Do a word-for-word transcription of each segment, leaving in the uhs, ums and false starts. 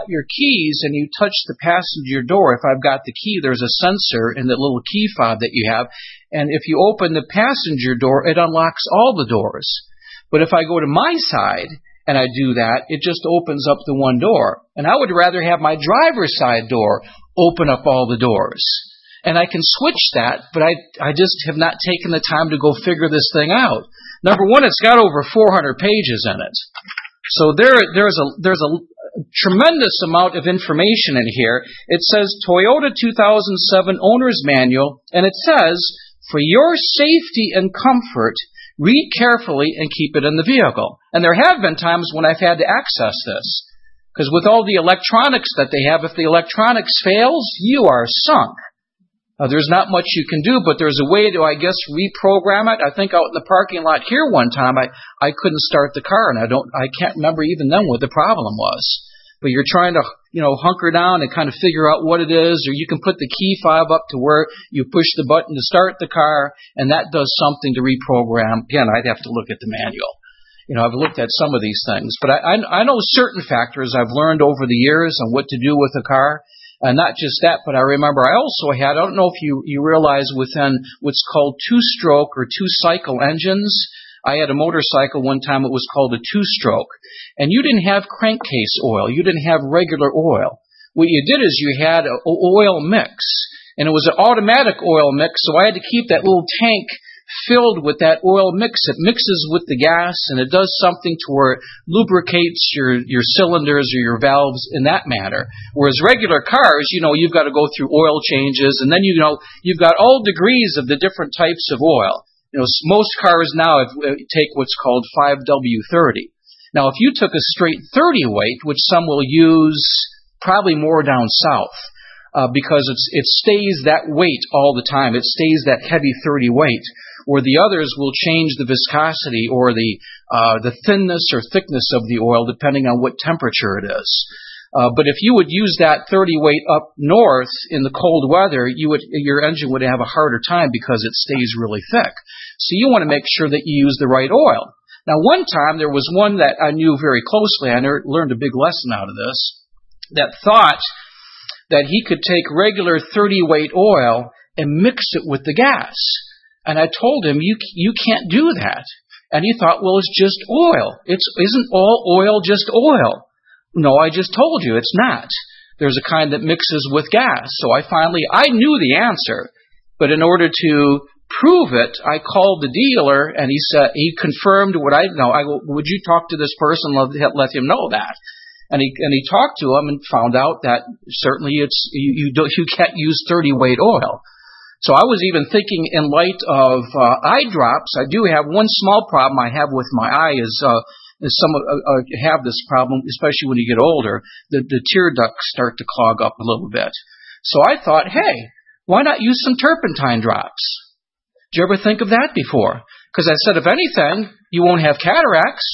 your keys and you touch the passenger door, if I've got the key, there's a sensor in the little key fob that you have. And if you open the passenger door, it unlocks all the doors. But if I go to my side and I do that, it just opens up the one door. And I would rather have my driver's side door open up all the doors. And I can switch that, but I, I just have not taken the time to go figure this thing out. Number one, it's got over four hundred pages in it. So there, there's a, there's a tremendous amount of information in here. It says Toyota two thousand seven Owner's Manual, and it says, for your safety and comfort, read carefully and keep it in the vehicle. And there have been times when I've had to access this. Because with all the electronics that they have, if the electronics fails, you are sunk. Uh, there's not much you can do, but there's a way to, I guess, reprogram it. I think out in the parking lot here one time, I, I couldn't start the car, and I don't, I can't remember even then what the problem was. But you're trying to, you know, hunker down and kind of figure out what it is, or you can put the key fob up to where you push the button to start the car, and that does something to reprogram. Again, I'd have to look at the manual. You know, I've looked at some of these things, but I, I, I know certain factors I've learned over the years on what to do with a car. And not just that, but I remember I also had, I don't know if you, you realize within what's called two-stroke or two-cycle engines, I had a motorcycle one time, it was called a two-stroke. And you didn't have crankcase oil. You didn't have regular oil. What you did is you had an oil mix. And it was an automatic oil mix, so I had to keep that little tank filled with that oil mix. It mixes with the gas, and it does something to where it lubricates your, your cylinders or your valves in that manner. Whereas regular cars, you know, you've got to go through oil changes, and then, you know, you've got all degrees of the different types of oil. You know, most cars now have, take what's called five W thirty. Now, if you took a straight thirty weight, which some will use probably more down south, uh, because it's, it stays that weight all the time. It stays that heavy thirty weight. Or the others will change the viscosity or the uh, the thinness or thickness of the oil depending on what temperature it is. Uh, but if you would use that thirty weight up north in the cold weather, you would your engine would have a harder time because it stays really thick. So you want to make sure that you use the right oil. Now, one time there was one that I knew very closely. I learned a big lesson out of this. That thought that he could take regular thirty weight oil and mix it with the gas. And I told him, you you can't do that. And he thought, well, it's just oil. It's isn't all oil just oil? No, I just told you, it's not. There's a kind that mixes with gas. So I finally, I knew the answer. But in order to prove it, I called the dealer, and he said, he confirmed what I know. I go, would you talk to this person, let, let him know that? And he and he talked to him and found out that certainly it's you you, don't, you can't use thirty weight oil. So I was even thinking in light of uh, eye drops. I do have one small problem I have with my eye is, uh, is some uh, uh, have this problem, especially when you get older. The, the tear ducts start to clog up a little bit. So I thought, hey, why not use some turpentine drops? Did you ever think of that before? Because I said, if anything, you won't have cataracts.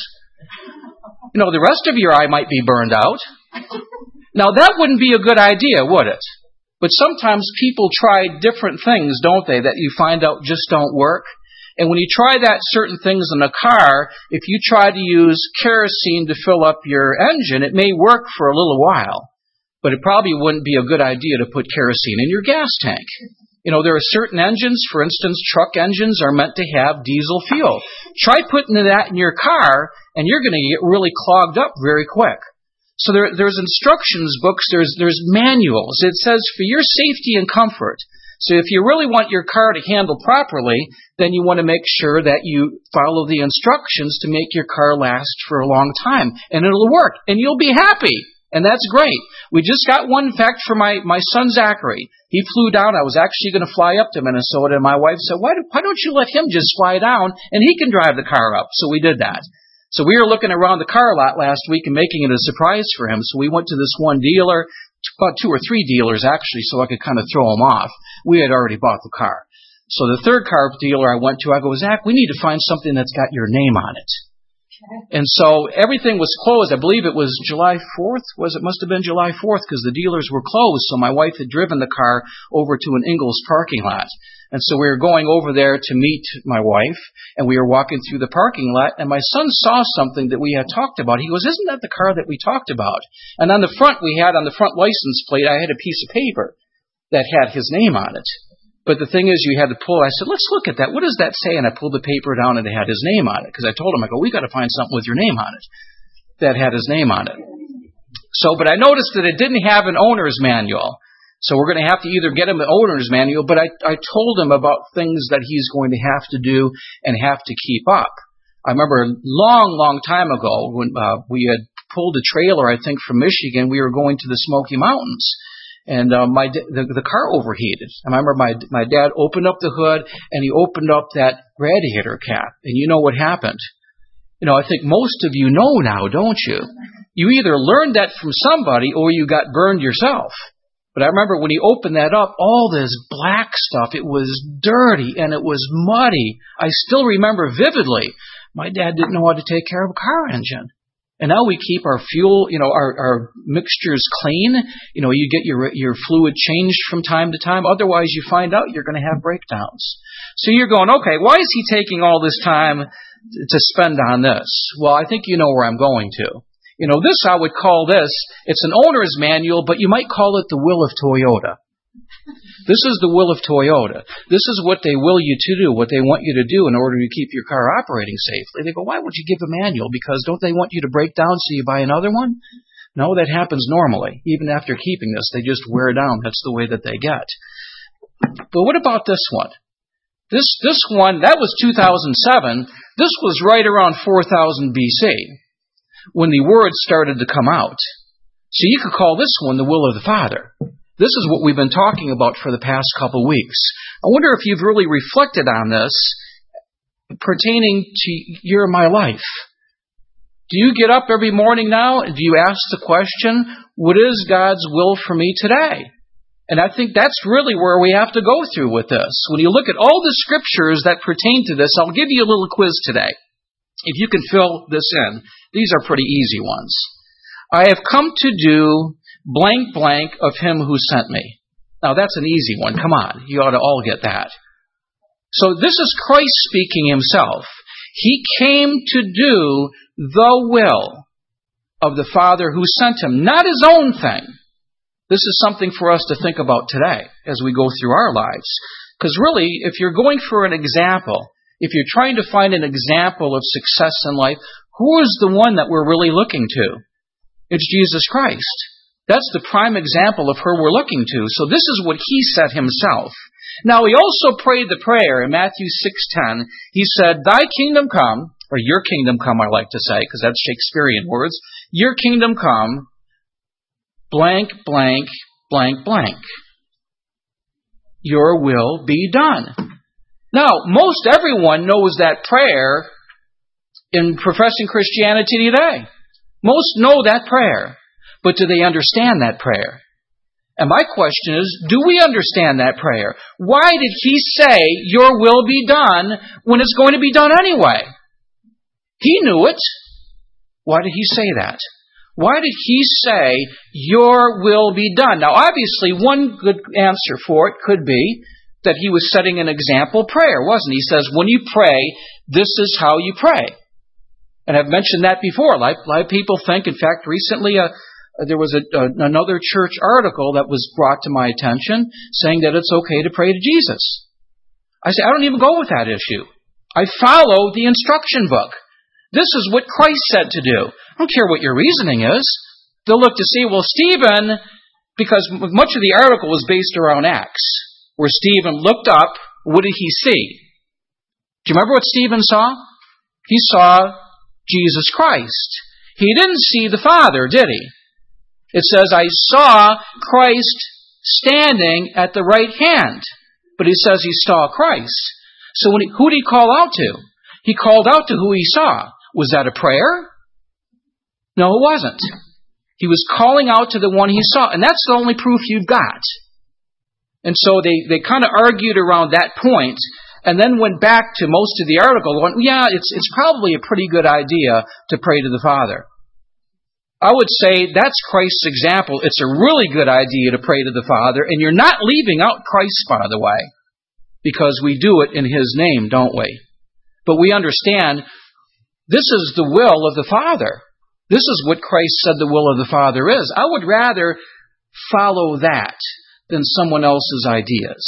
You know, the rest of your eye might be burned out. Now, that wouldn't be a good idea, would it? But sometimes people try different things, don't they, that you find out just don't work. And when you try that certain things in a car, if you try to use kerosene to fill up your engine, it may work for a little while. But it probably wouldn't be a good idea to put kerosene in your gas tank. You know, there are certain engines, for instance, truck engines are meant to have diesel fuel. Try putting that in your car, and you're going to get really clogged up very quick. So there, there's instructions books, there's, there's manuals. It says for your safety and comfort. So if you really want your car to handle properly, then you want to make sure that you follow the instructions to make your car last for a long time. And it'll work. And you'll be happy. And that's great. We just got one fact for my, my son Zachary. He flew down. I was actually going to fly up to Minnesota, and my wife said, why, do, why don't you let him just fly down and he can drive the car up? So we did that. So we were looking around the car lot last week and making it a surprise for him. So we went to this one dealer, about two or three dealers actually, so I could kind of throw him off. We had already bought the car. So the third car dealer I went to, I go, Zach, we need to find something that's got your name on it. And so everything was closed. I believe it was July fourth. Was it must have been July fourth because the dealers were closed. So my wife had driven the car over to an Ingalls parking lot. And so we were going over there to meet my wife, and we were walking through the parking lot, and my son saw something that we had talked about. He goes, "Isn't that the car that we talked about?" And on the front, we had on the front license plate, I had a piece of paper that had his name on it. But the thing is, you had to pull. I said, "Let's look at that. What does that say?" And I pulled the paper down, and it had his name on it. Because I told him, I go, "We got to find something with your name on it." That had his name on it. So, but I noticed that it didn't have an owner's manual. So we're going to have to either get him an owner's manual, but I, I told him about things that he's going to have to do and have to keep up. I remember a long, long time ago when uh, we had pulled a trailer, I think, from Michigan. We were going to the Smoky Mountains. And uh, my the, the car overheated. I remember my my dad opened up the hood, and he opened up that radiator cap. And you know what happened? You know, I think most of you know now, don't you? You either learned that from somebody or you got burned yourself. But I remember when he opened that up, all this black stuff, it was dirty and it was muddy. I still remember vividly. My dad didn't know how to take care of a car engine. And now we keep our fuel, you know, our, our mixtures clean. You know, you get your your fluid changed from time to time. Otherwise, you find out you're going to have breakdowns. So you're going, okay, why is he taking all this time to spend on this? Well, I think you know where I'm going to. You know, this I would call this, it's an owner's manual, but you might call it the will of Toyota. This is the will of Toyota. This is what they will you to do, what they want you to do in order to keep your car operating safely. They go, "Why would you give a manual? Because don't they want you to break down so you buy another one?" No, that happens normally. Even after keeping this, they just wear down. That's the way that they get. But what about this one? This this one, that was two thousand seven. This was right around four thousand B C when the word started to come out. So you could call this one the will of the Father. This is what we've been talking about for the past couple weeks. I wonder if you've really reflected on this pertaining to your and my life. Do you get up every morning now and do you ask the question, what is God's will for me today? And I think that's really where we have to go through with this. When you look at all the scriptures that pertain to this, I'll give you a little quiz today. If you can fill this in, these are pretty easy ones. I have come to do blank blank of him who sent me. Now that's an easy one. Come on. You ought to all get that. So this is Christ speaking himself. He came to do the will of the Father who sent him, not his own thing. This is something for us to think about today as we go through our lives. Because really, if you're going for an example, if you're trying to find an example of success in life, who is the one that we're really looking to? It's Jesus Christ. That's the prime example of who we're looking to. So this is what he said himself. Now, he also prayed the prayer in Matthew six ten. He said, "Thy kingdom come," or your kingdom come, I like to say, because that's Shakespearean words. "Your kingdom come, blank, blank, blank, blank. Your will be done." Now, most everyone knows that prayer in professing Christianity today. Most know that prayer. But do they understand that prayer? And my question is, do we understand that prayer? Why did he say, "Your will be done," when it's going to be done anyway? He knew it. Why did he say that? Why did he say, "Your will be done"? Now, obviously, one good answer for it could be that he was setting an example prayer, wasn't he? He says, when you pray, this is how you pray. And I've mentioned that before. A lot, a lot of people think, in fact, recently uh, there was a, uh, another church article that was brought to my attention saying that it's okay to pray to Jesus. I say, I don't even go with that issue. I follow the instruction book. This is what Christ said to do. I don't care what your reasoning is. They'll look to see, well, Stephen, because much of the article was based around Acts, where Stephen looked up, what did he see? Do you remember what Stephen saw? He saw Jesus Christ. He didn't see the Father, did he? It says, I saw Christ standing at the right hand. But he says he saw Christ. So when he, who did he call out to? He called out to who he saw. Was that a prayer? No, it wasn't. He was calling out to the one he saw. And that's the only proof you've got. And so they, they kind of argued around that point. and then went back to most of the article going, yeah, it's, it's probably a pretty good idea to pray to the Father. I would say that's Christ's example. It's a really good idea to pray to the Father, and you're not leaving out Christ, by the way, because we do it in His name, don't we? But we understand this is the will of the Father. This is what Christ said the will of the Father is. I would rather follow that than someone else's ideas.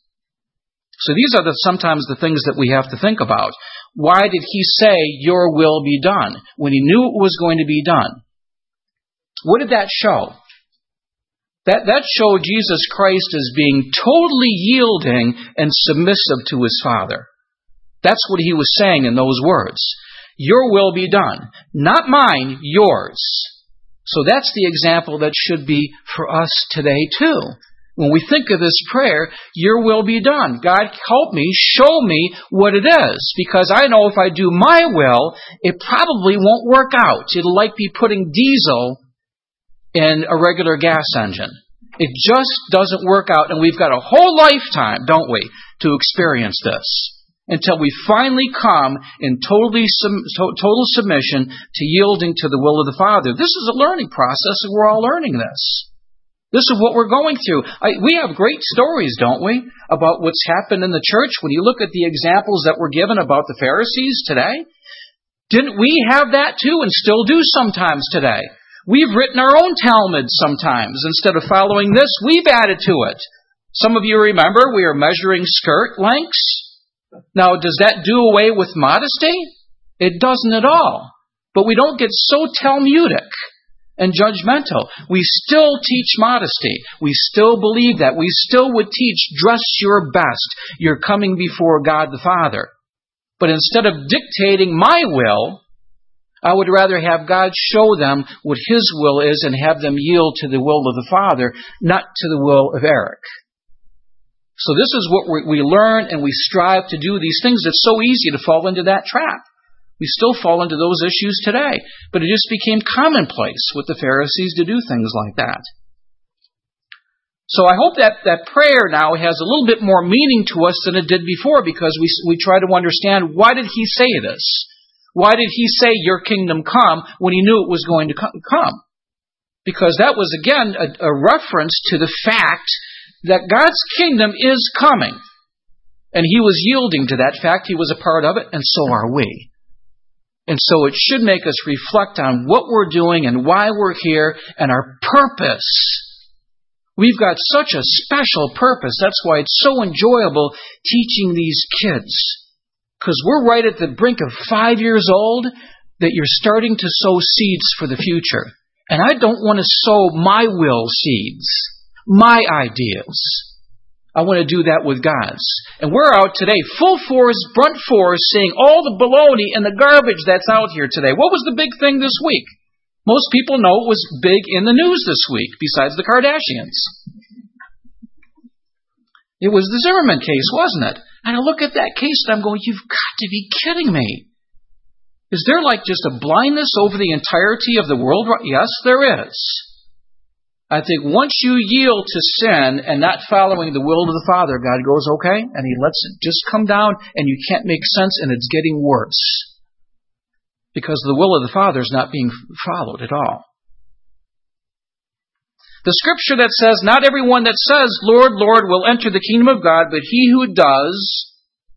So these are the, sometimes the things that we have to think about. Why did He say, your will be done, when He knew it was going to be done? What did that show? That, that showed Jesus Christ as being totally yielding and submissive to His Father. That's what He was saying in those words. Your will be done. Not mine, yours. So that's the example that should be for us today too. When we think of this prayer, your will be done. God, help me, show me what it is. Because I know if I do my will, it probably won't work out. It'll like be putting diesel in a regular gas engine. It just doesn't work out, and we've got a whole lifetime, don't we, to experience this, until we finally come in totally sum, to, total submission to yielding to the will of the Father. This is a learning process, and we're all learning this. This is what we're going through. I, we have great stories, don't we, about what's happened in the church. When you look at the examples that were given about the Pharisees today, didn't we have that too, and still do sometimes today? We've written our own Talmud sometimes. Instead of following this, we've added to it. Some of you remember we are measuring skirt lengths. Now, does that do away with modesty? It doesn't at all. But we don't get so Talmudic and judgmental. We still teach modesty. We still believe that. We still would teach dress your best. You're coming before God the Father. But instead of dictating my will, I would rather have God show them what His will is and have them yield to the will of the Father, not to the will of Eric. So this is what we learn, and we strive to do these things. It's so easy to fall into that trap. We still fall into those issues today. But it just became commonplace with the Pharisees to do things like that. So I hope that that prayer now has a little bit more meaning to us than it did before, because we, we try to understand, why did He say this? Why did He say, your kingdom come, when He knew it was going to come? Because that was, again, a, a reference to the fact that God's kingdom is coming. And He was yielding to that fact. He was a part of it, and so are we. And so it should make us reflect on what we're doing and why we're here and our purpose. We've got such a special purpose. That's why it's so enjoyable teaching these kids. Because we're right at the brink of five years old that you're starting to sow seeds for the future. And I don't want to sow my will seeds, my ideas. I want to do that with God's. And we're out today, full force, brunt force, seeing all the baloney and the garbage that's out here today. What was the big thing this week? Most people know it was big in the news this week, besides the Kardashians. It was the Zimmerman case, wasn't it? And I look at that case and I'm going, you've got to be kidding me. Is there like just a blindness over the entirety of the world? Yes, there is. I think once you yield to sin and not following the will of the Father, God goes, okay, and He lets it just come down, and you can't make sense, and it's getting worse. Because the will of the Father is not being followed at all. The scripture that says, not everyone that says, Lord, Lord, will enter the kingdom of God, but he who does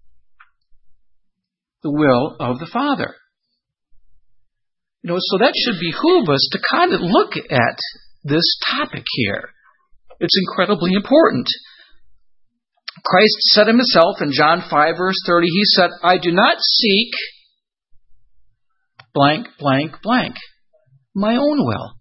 the will of the Father. You know, so that should behoove us to kind of look at this topic here. It's incredibly important. Christ said Himself in John five, verse thirty, He said, I do not seek blank, blank, blank, my own will.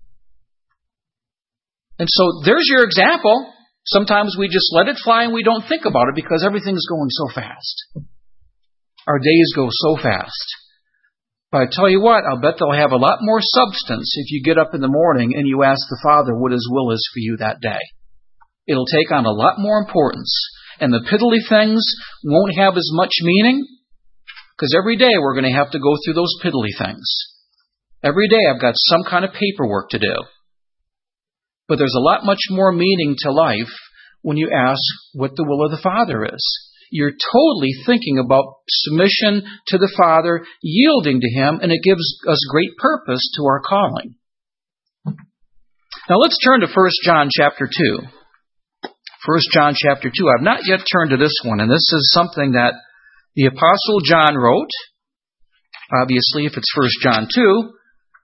And so there's your example. Sometimes we just let it fly and we don't think about it because everything's going so fast. Our days go so fast. But I tell you what, I'll bet they'll have a lot more substance if you get up in the morning and you ask the Father what His will is for you that day. It'll take on a lot more importance. And the piddly things won't have as much meaning, because every day we're going to have to go through those piddly things. Every day I've got some kind of paperwork to do. But there's a lot much more meaning to life when you ask what the will of the Father is. you're totally thinking about submission to the Father, yielding to Him, and it gives us great purpose to our calling. Now let's turn to First John chapter two. First John chapter two. I've not yet turned to this one, and this is something that the Apostle John wrote. Obviously, if it's First John two.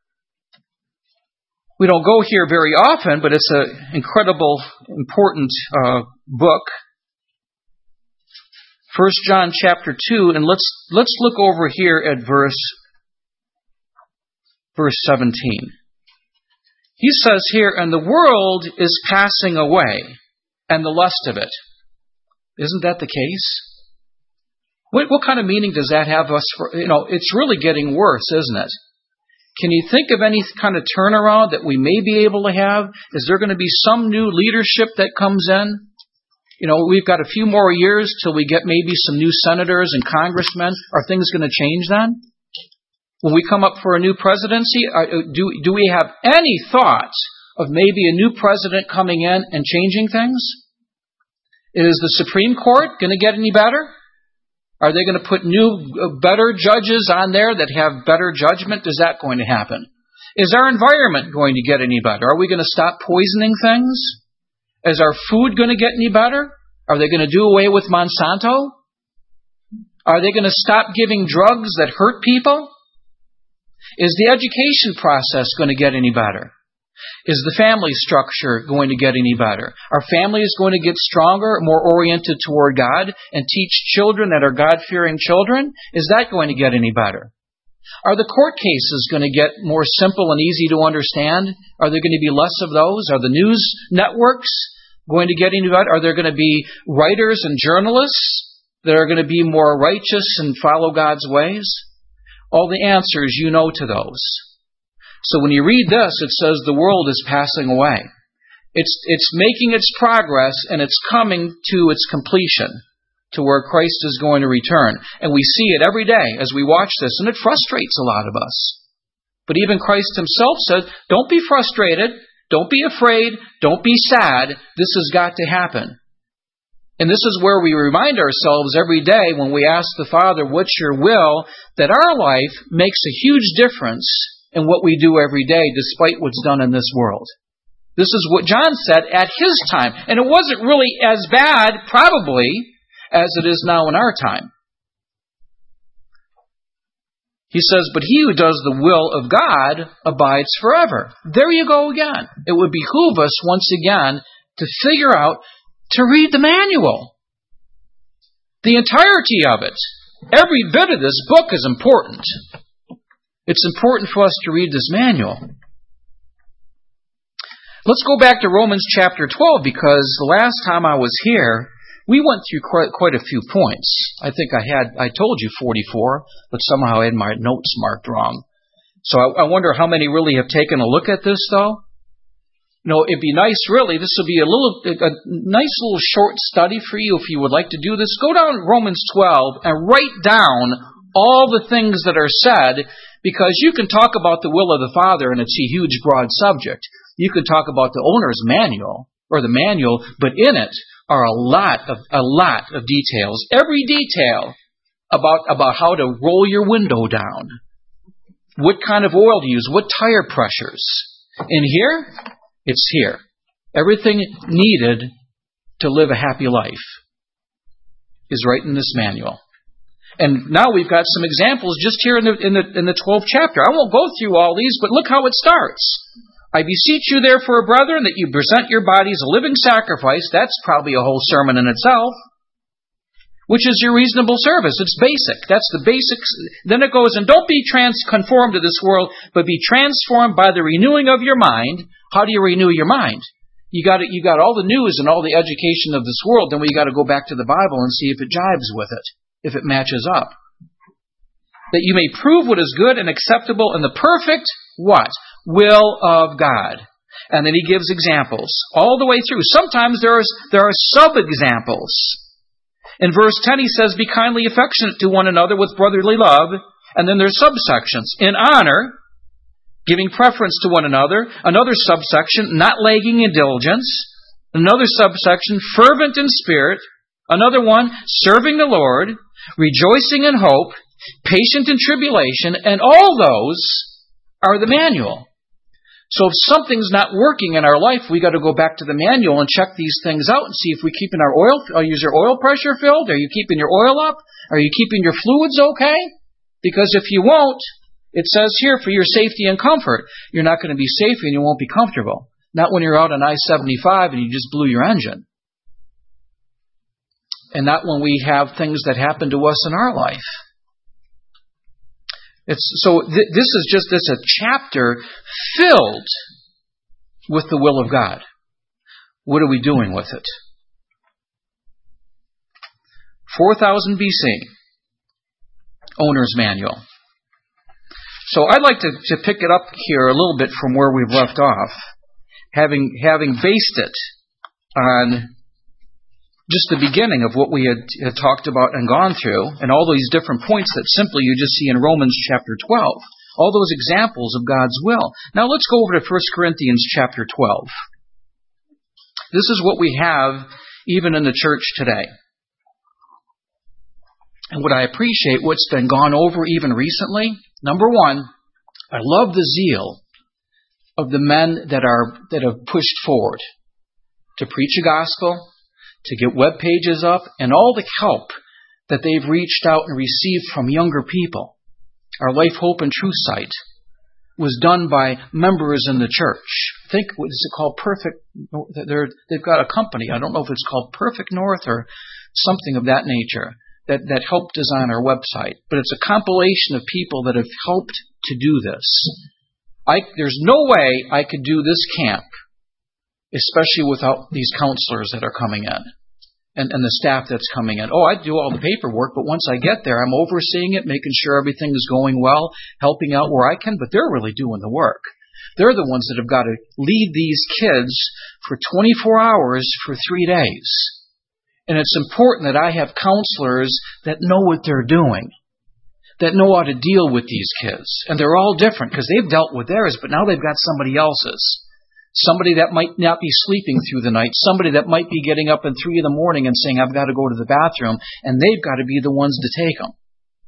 We don't go here very often, but it's an incredible, important uh, book. First John chapter two, and let's let's look over here at verse verse seventeen. He says here, "And the world is passing away, and the lust of it." Isn't that the case? What what kind of meaning does that have us for? You know, it's really getting worse, isn't it? Can you think of any kind of turnaround that we may be able to have? Is there going to be some new leadership that comes in? You know, we've got a few more years till we get maybe some new senators and congressmen. Are things going to change then? When we come up for a new presidency, do, do we have any thought of maybe a new president coming in and changing things? Is the Supreme Court going to get any better? Are they going to put new, better judges on there that have better judgment? Is that going to happen? Is our environment going to get any better? Are we going to stop poisoning things? Is our food going to get any better? Are they going to do away with Monsanto? Are they going to stop giving drugs that hurt people? Is the education process going to get any better? Is the family structure going to get any better? Are families going to get stronger, more oriented toward God, and teach children that are God-fearing children? Is that going to get any better? Are the court cases going to get more simple and easy to understand? Are there going to be less of those? Are the news networks going to get any better? Are there going to be writers and journalists that are going to be more righteous and follow God's ways? All the answers you know to those. So when you read this, it says the world is passing away. It's, it's making its progress, and it's coming to its completion, to where Christ is going to return. And we see it every day as we watch this, and it frustrates a lot of us. But even Christ Himself said, don't be frustrated, don't be afraid, don't be sad, this has got to happen. And this is where we remind ourselves every day when we ask the Father, what's your will, that our life makes a huge difference in what we do every day, despite what's done in this world. This is what John said at his time. And it wasn't really as bad, probably, as it is now in our time. He says, but he who does the will of God abides forever. There you go again. It would behoove us once again to figure out, to read the manual. The entirety of it. Every bit of this book is important. It's important for us to read this manual. Let's go back to Romans chapter twelve, because the last time I was here, we went through quite, quite a few points. I think I had, I told you forty-four, but somehow I had my notes marked wrong. So I, I wonder how many really have taken a look at this, though. You know, it'd be nice, really, this would be a little, a nice little short study for you if you would like to do this. Go down to Romans twelve and write down all the things that are said, because you can talk about the will of the Father, and it's a huge, broad subject. You can talk about the owner's manual, or the manual, but in it are a lot of a lot of details. Every detail about, about how to roll your window down, what kind of oil to use, what tire pressures. In here, it's here. Everything needed to live a happy life is right in this manual. And now we've got some examples just here in the, in the, in the twelfth chapter. I won't go through all these, but look how it starts. I beseech you therefore, brethren, that you present your bodies a living sacrifice. That's probably a whole sermon in itself. Which is your reasonable service. It's basic. That's the basics. Then it goes, and don't be trans- conformed to this world, but be transformed by the renewing of your mind. How do you renew your mind? You got you got all the news and all the education of this world, then we got to go back to the Bible and see if it jives with it. If it matches up. That you may prove what is good and acceptable in the perfect, what? Will of God. And then he gives examples all the way through. Sometimes there are, there are sub-examples. In verse ten he says, be kindly affectionate to one another with brotherly love. And then there's subsections. In honor, giving preference to one another. Another subsection, not lagging in diligence. Another subsection, fervent in spirit. Another one, serving the Lord, rejoicing in hope, patient in tribulation, and all those are the manual. So if something's not working in our life, we got to go back to the manual and check these things out and see if we're keeping our oil, are your oil pressure filled? Are you keeping your oil up? Are you keeping your fluids okay? Because if you won't, it says here for your safety and comfort, you're not going to be safe and you won't be comfortable. Not when you're out on I seventy-five and you just blew your engine. And not when we have things that happen to us in our life. It's, so th- this is just this a chapter filled with the will of God. What are we doing with it? four thousand B C, Owner's Manual. So I'd like to, to pick it up here a little bit from where we've left off, having having based it on just the beginning of what we had, had talked about and gone through, and all these different points that simply you just see in Romans chapter twelve. All those examples of God's will. Now let's go over to First Corinthians chapter twelve. This is what we have even in the church today. And what I appreciate, what's been gone over even recently, number one, I love the zeal of the men that are that have pushed forward to preach a gospel, to get web pages up, and all the help that they've reached out and received from younger people. Our Life, Hope, and Truth site was done by members in the church. I think, what is it called? Perfect, they're, they've got a company. I don't know if it's called Perfect North or something of that nature that, that helped design our website. But it's a compilation of people that have helped to do this. I, there's no way I could do this camp, especially without these counselors that are coming in and, and the staff that's coming in. Oh, I do all the paperwork, but once I get there, I'm overseeing it, making sure everything is going well, helping out where I can, but they're really doing the work. They're the ones that have got to lead these kids for twenty-four hours for three days. And it's important that I have counselors that know what they're doing, that know how to deal with these kids. And they're all different because they've dealt with theirs, but now they've got somebody else's. Somebody that might not be sleeping through the night. Somebody that might be getting up at three in the morning and saying, I've got to go to the bathroom. And they've got to be the ones to take them.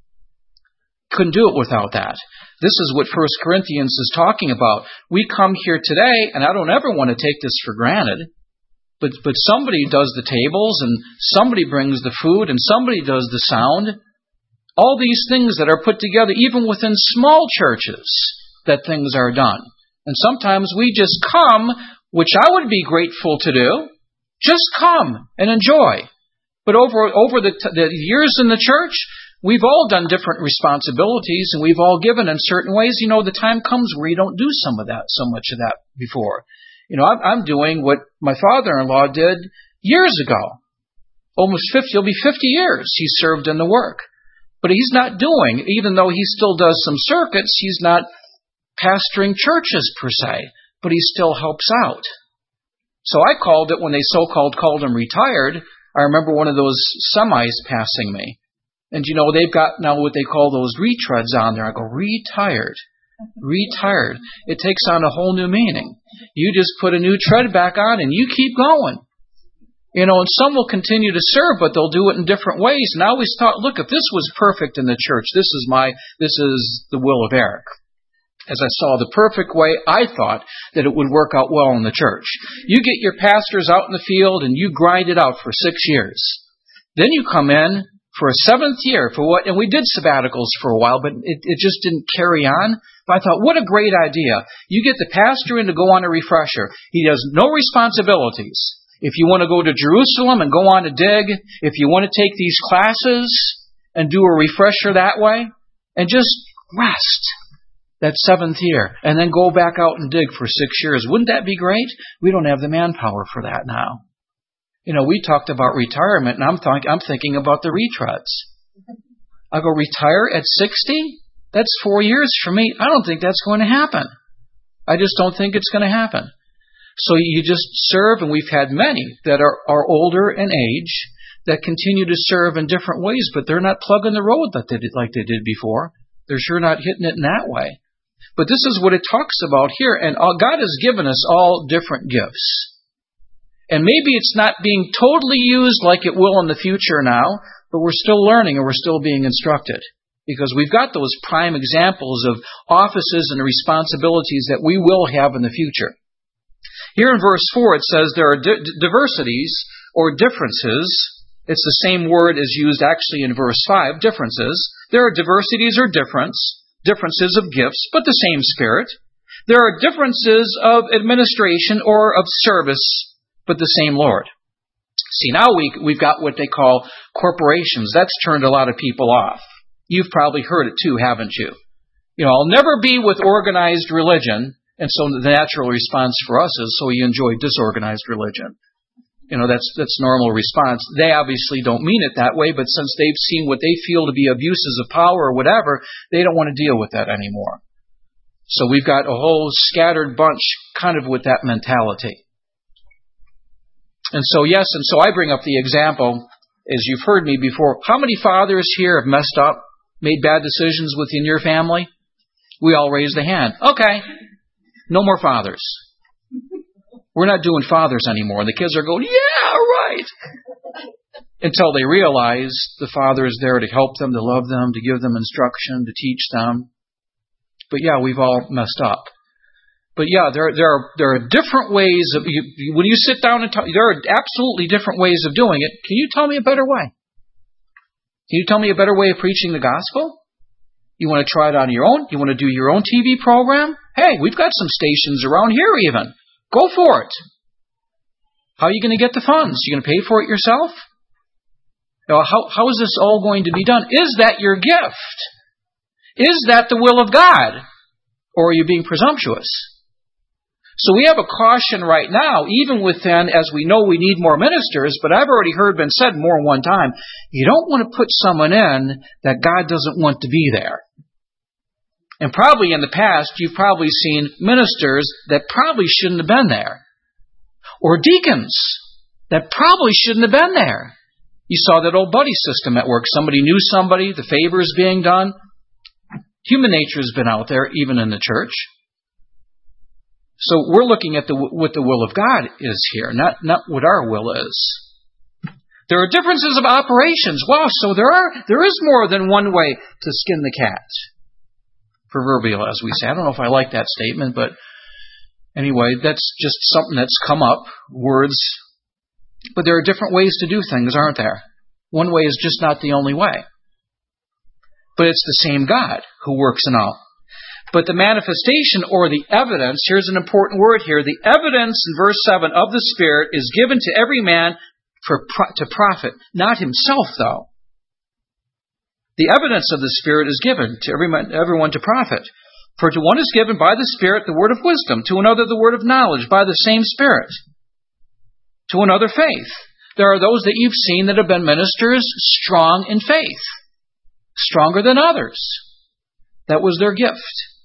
Couldn't do it without that. This is what First Corinthians is talking about. We come here today, and I don't ever want to take this for granted, but, but somebody does the tables, and somebody brings the food, and somebody does the sound. All these things that are put together, even within small churches, that things are done. And sometimes we just come, which I would be grateful to do, just come and enjoy. But over over the, t- the years in the church, we've all done different responsibilities, and we've all given in certain ways. You know, the time comes where you don't do some of that, so much of that before. You know, I'm, I'm doing what my father-in-law did years ago. Almost fifty, it'll be fifty years he served in the work. But he's not doing, even though he still does some circuits, he's not pastoring churches per se, but he still helps out. So I called it, when they so-called called him retired, I remember one of those semis passing me. And you know, they've got now what they call those retreads on there. I go, retired. Retired. It takes on a whole new meaning. You just put a new tread back on and you keep going. You know, and some will continue to serve, but they'll do it in different ways. And I always thought, look, if this was perfect in the church, this is my, this is the will of Eric. As I saw the perfect way, I thought that it would work out well in the church. You get your pastors out in the field and you grind it out for six years. Then you come in for a seventh year for what, and we did sabbaticals for a while, but it, it just didn't carry on. But I thought, what a great idea. You get the pastor in to go on a refresher. He has no responsibilities. If you want to go to Jerusalem and go on a dig, if you want to take these classes and do a refresher that way, and just rest that seventh year, and then go back out and dig for six years. Wouldn't that be great? We don't have the manpower for that now. You know, we talked about retirement, and I'm, th- I'm thinking about the retreads. I go, retire at sixty? That's four years for me. I don't think that's going to happen. I just don't think it's going to happen. So you just serve, and we've had many that are, are older in age that continue to serve in different ways, but they're not plugging the road like they did, like they did before. They're sure not hitting it in that way. But this is what it talks about here, and God has given us all different gifts. And maybe it's not being totally used like it will in the future now, but we're still learning and we're still being instructed. Because we've got those prime examples of offices and responsibilities that we will have in the future. Here in verse four it says there are di- diversities or differences. It's the same word as used actually in verse five, differences. There are diversities or difference, differences of gifts, but the same Spirit. There are differences of administration or of service, but the same Lord. See, now we, we've got what they call corporations. That's turned a lot of people off. You've probably heard it too, haven't you? You know, I'll never be with organized religion, and so the natural response for us is, so you enjoy disorganized religion. You know, that's that's normal response. They obviously don't mean it that way, but since they've seen what they feel to be abuses of power or whatever, they don't want to deal with that anymore. So we've got a whole scattered bunch kind of with that mentality. And so, yes, and so I bring up the example, as you've heard me before, how many fathers here have messed up, made bad decisions within your family? We all raise the hand. Okay, no more fathers. We're not doing fathers anymore. The kids are going, yeah, right. Until they realize the father is there to help them, to love them, to give them instruction, to teach them. But yeah, we've all messed up. But yeah, there, there are there are different ways of you, you, when you sit down and talk. There are absolutely different ways of doing it. Can you tell me a better way? Can you tell me a better way of preaching the gospel? You want to try it on your own? You want to do your own T V program? Hey, we've got some stations around here even. Go for it. How are you going to get the funds? You going to pay for it yourself? Now, how how is this all going to be done? Is that your gift? Is that the will of God? Or are you being presumptuous? So we have a caution right now, even within, as we know we need more ministers, but I've already heard been said more than one time, you don't want to put someone in that God doesn't want to be there. And probably in the past, you've probably seen ministers that probably shouldn't have been there. Or deacons that probably shouldn't have been there. You saw that old buddy system at work. Somebody knew somebody, the favor is being done. Human nature has been out there, even in the church. So we're looking at the, what the will of God is here, not, not what our will is. There are differences of operations. Wow, so there are there is more than one way to skin the cat. Proverbial, as we say. I don't know if I like that statement, but anyway, that's just something that's come up, words. But there are different ways to do things, aren't there? One way is just not the only way. But it's the same God who works in all. But the manifestation or the evidence, here's an important word here, the evidence in verse seven of the Spirit is given to every man for to profit, not himself though. The evidence of the Spirit is given to everyone, everyone to profit. For to one is given by the Spirit the word of wisdom, to another the word of knowledge by the same Spirit, to another faith. There are those that you've seen that have been ministers strong in faith, stronger than others. That was their gift.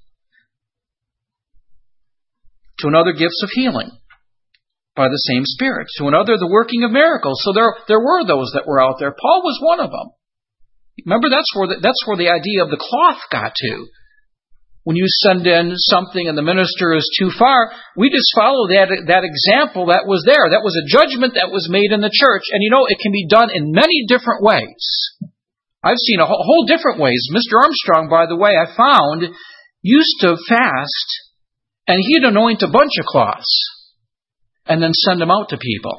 To another, gifts of healing by the same Spirit. To another, the working of miracles. So there, there were those that were out there. Paul was one of them. Remember, that's where the, that's where the idea of the cloth got to. When you send in something and the minister is too far, we just follow that, that example that was there. That was a judgment that was made in the church. And you know, it can be done in many different ways. I've seen a whole, whole different ways. Mister Armstrong, by the way, I found, used to fast, and he'd anoint a bunch of cloths and then send them out to people.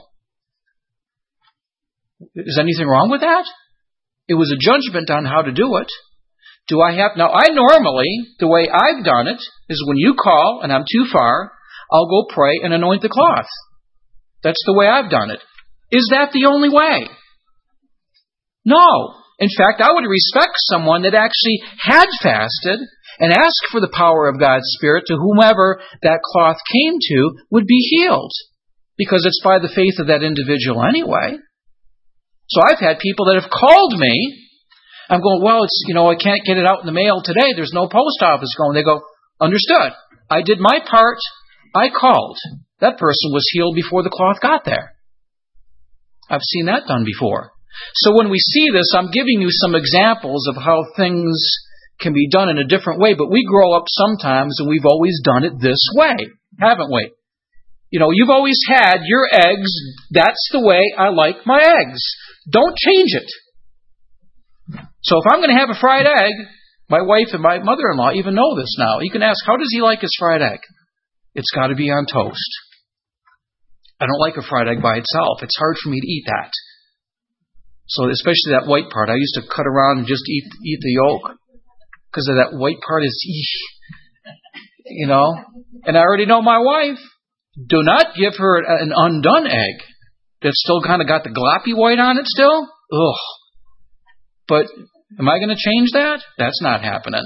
Is anything wrong with that? It was a judgment on how to do it. Do I have... Now, I normally, the way I've done it, is when you call and I'm too far, I'll go pray and anoint the cloth. That's the way I've done it. Is that the only way? No. In fact, I would respect someone that actually had fasted and asked for the power of God's Spirit to whomever that cloth came to would be healed. Because it's by the faith of that individual anyway. So I've had people that have called me. I'm going, well, it's, you know, I can't get it out in the mail today. There's no post office going. They go, understood. I did my part. I called. That person was healed before the cloth got there. I've seen that done before. So when we see this, I'm giving you some examples of how things can be done in a different way. But we grow up sometimes and we've always done it this way, haven't we? You know, you've always had your eggs. That's the way I like my eggs. Don't change it. So if I'm going to have a fried egg, my wife and my mother-in-law even know this now. You can ask, how does he like his fried egg? It's got to be on toast. I don't like a fried egg by itself. It's hard for me to eat that. So especially that white part. I used to cut around and just eat eat the yolk. Because of that white part is, you know. And I already know my wife. Do not give her an undone egg that's still kind of got the gloppy white on it still. Ugh. But am I going to change that? That's not happening.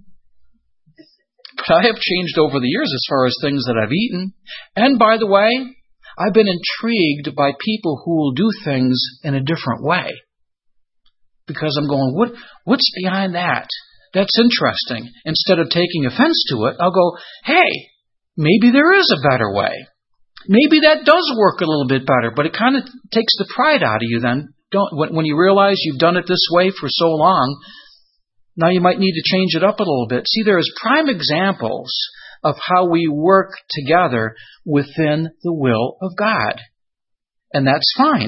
But I have changed over the years as far as things that I've eaten. And by the way, I've been intrigued by people who will do things in a different way. Because I'm going, what? What's behind that? That's interesting. Instead of taking offense to it, I'll go, hey, maybe there is a better way. Maybe that does work a little bit better, but it kind of takes the pride out of you then. Don't, when, when you realize you've done it this way for so long, now you might need to change it up a little bit. See, there's prime examples of how we work together within the will of God. And that's fine.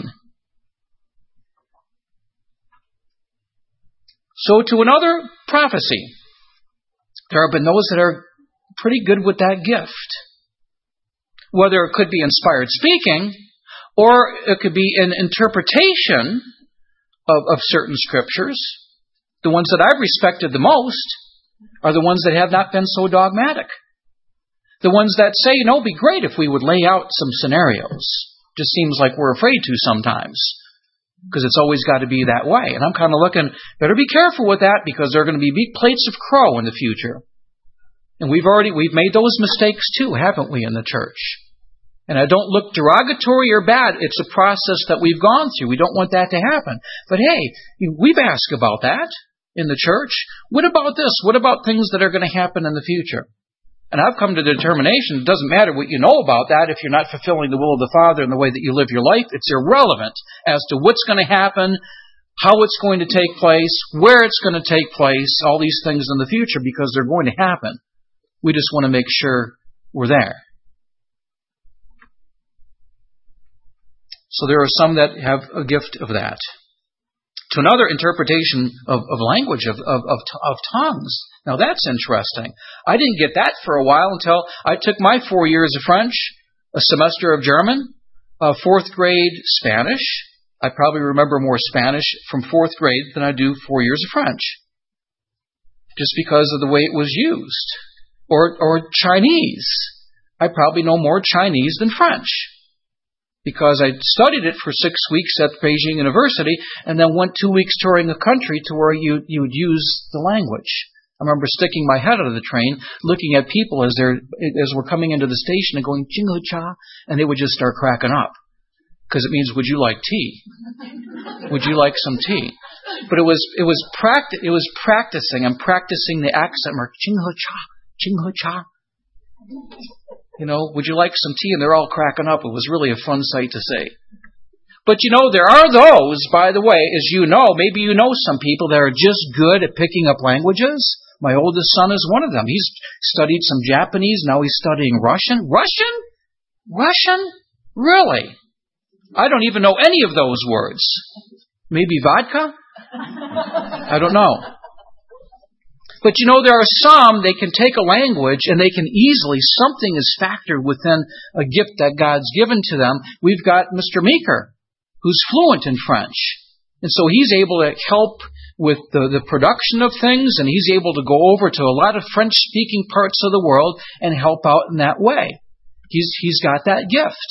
So to another prophecy, there have been those that are pretty good with that gift. Whether it could be inspired speaking, or it could be an interpretation of, of certain scriptures. The ones that I've respected the most are the ones that have not been so dogmatic. The ones that say, you know, it'd be great if we would lay out some scenarios. Just seems like we're afraid to sometimes, because it's always got to be that way. And I'm kind of looking, better be careful with that, because there are going to be big plates of crow in the future. And we've already, we've made those mistakes too, haven't we, in the church? And I don't look derogatory or bad. It's a process that we've gone through. We don't want that to happen. But hey, we've asked about that in the church. What about this? What about things that are going to happen in the future? And I've come to the determination, it doesn't matter what you know about that if you're not fulfilling the will of the Father in the way that you live your life. It's irrelevant as to what's going to happen, how it's going to take place, where it's going to take place, all these things in the future, because they're going to happen. We just want to make sure we're there. So there are some that have a gift of that. To another, interpretation of, of language, of, of, of, of tongues. Now that's interesting. I didn't get that for a while until I took my four years of French, a semester of German, a fourth grade Spanish. I probably remember more Spanish from fourth grade than I do four years of French. Just because of the way it was used. Or, or Chinese. I probably know more Chinese than French. Because I studied it for six weeks at Beijing University and then went two weeks touring the country to where you, you would use the language. I remember sticking my head out of the train, looking at people as they're, as we're coming into the station and going, Jingho cha, and they would just start cracking up. Because it means, would you like tea? Would you like some tea? But it was, it was practi- it was practicing. I'm practicing the accent mark. Jingho cha, Jingho cha. You know, would you like some tea? And they're all cracking up. It was really a fun sight to see. But you know, there are those, by the way, as you know, maybe you know some people that are just good at picking up languages. My oldest son is one of them. He's studied some Japanese. Now he's studying Russian. Russian? Russian? Really? I don't even know any of those words. Maybe vodka? I don't know. But you know, there are some, they can take a language and they can easily, something is factored within a gift that God's given to them. We've got Mister Meeker, who's fluent in French. And so he's able to help with the, the production of things, and he's able to go over to a lot of French-speaking parts of the world and help out in that way. He's, he's got that gift.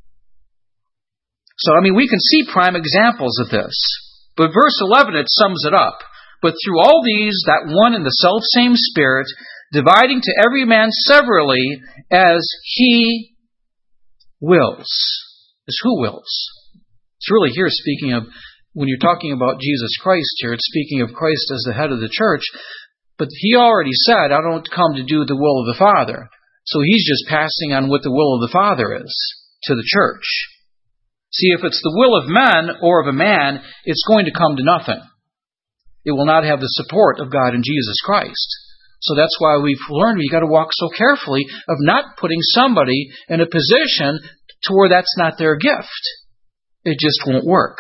So, I mean, we can see prime examples of this. But verse eleven, it sums it up. But through all these, that one and the selfsame Spirit, dividing to every man severally as he wills. As who wills? It's really here speaking of, when you're talking about Jesus Christ here, it's speaking of Christ as the head of the church. But he already said, I don't come to do the will of the Father. So he's just passing on what the will of the Father is to the church. See, if it's the will of men or of a man, it's going to come to nothing. It will not have the support of God and Jesus Christ. So that's why we've learned we've got to walk so carefully of not putting somebody in a position to where that's not their gift. It just won't work.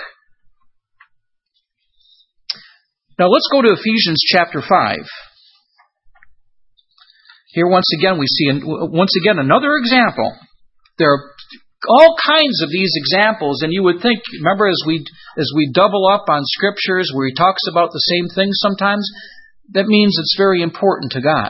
Now let's go to Ephesians chapter five. Here once again we see once again another example. There are all kinds of these examples, and you would think, remember as we as we double up on scriptures where he talks about the same thing sometimes, that means it's very important to God.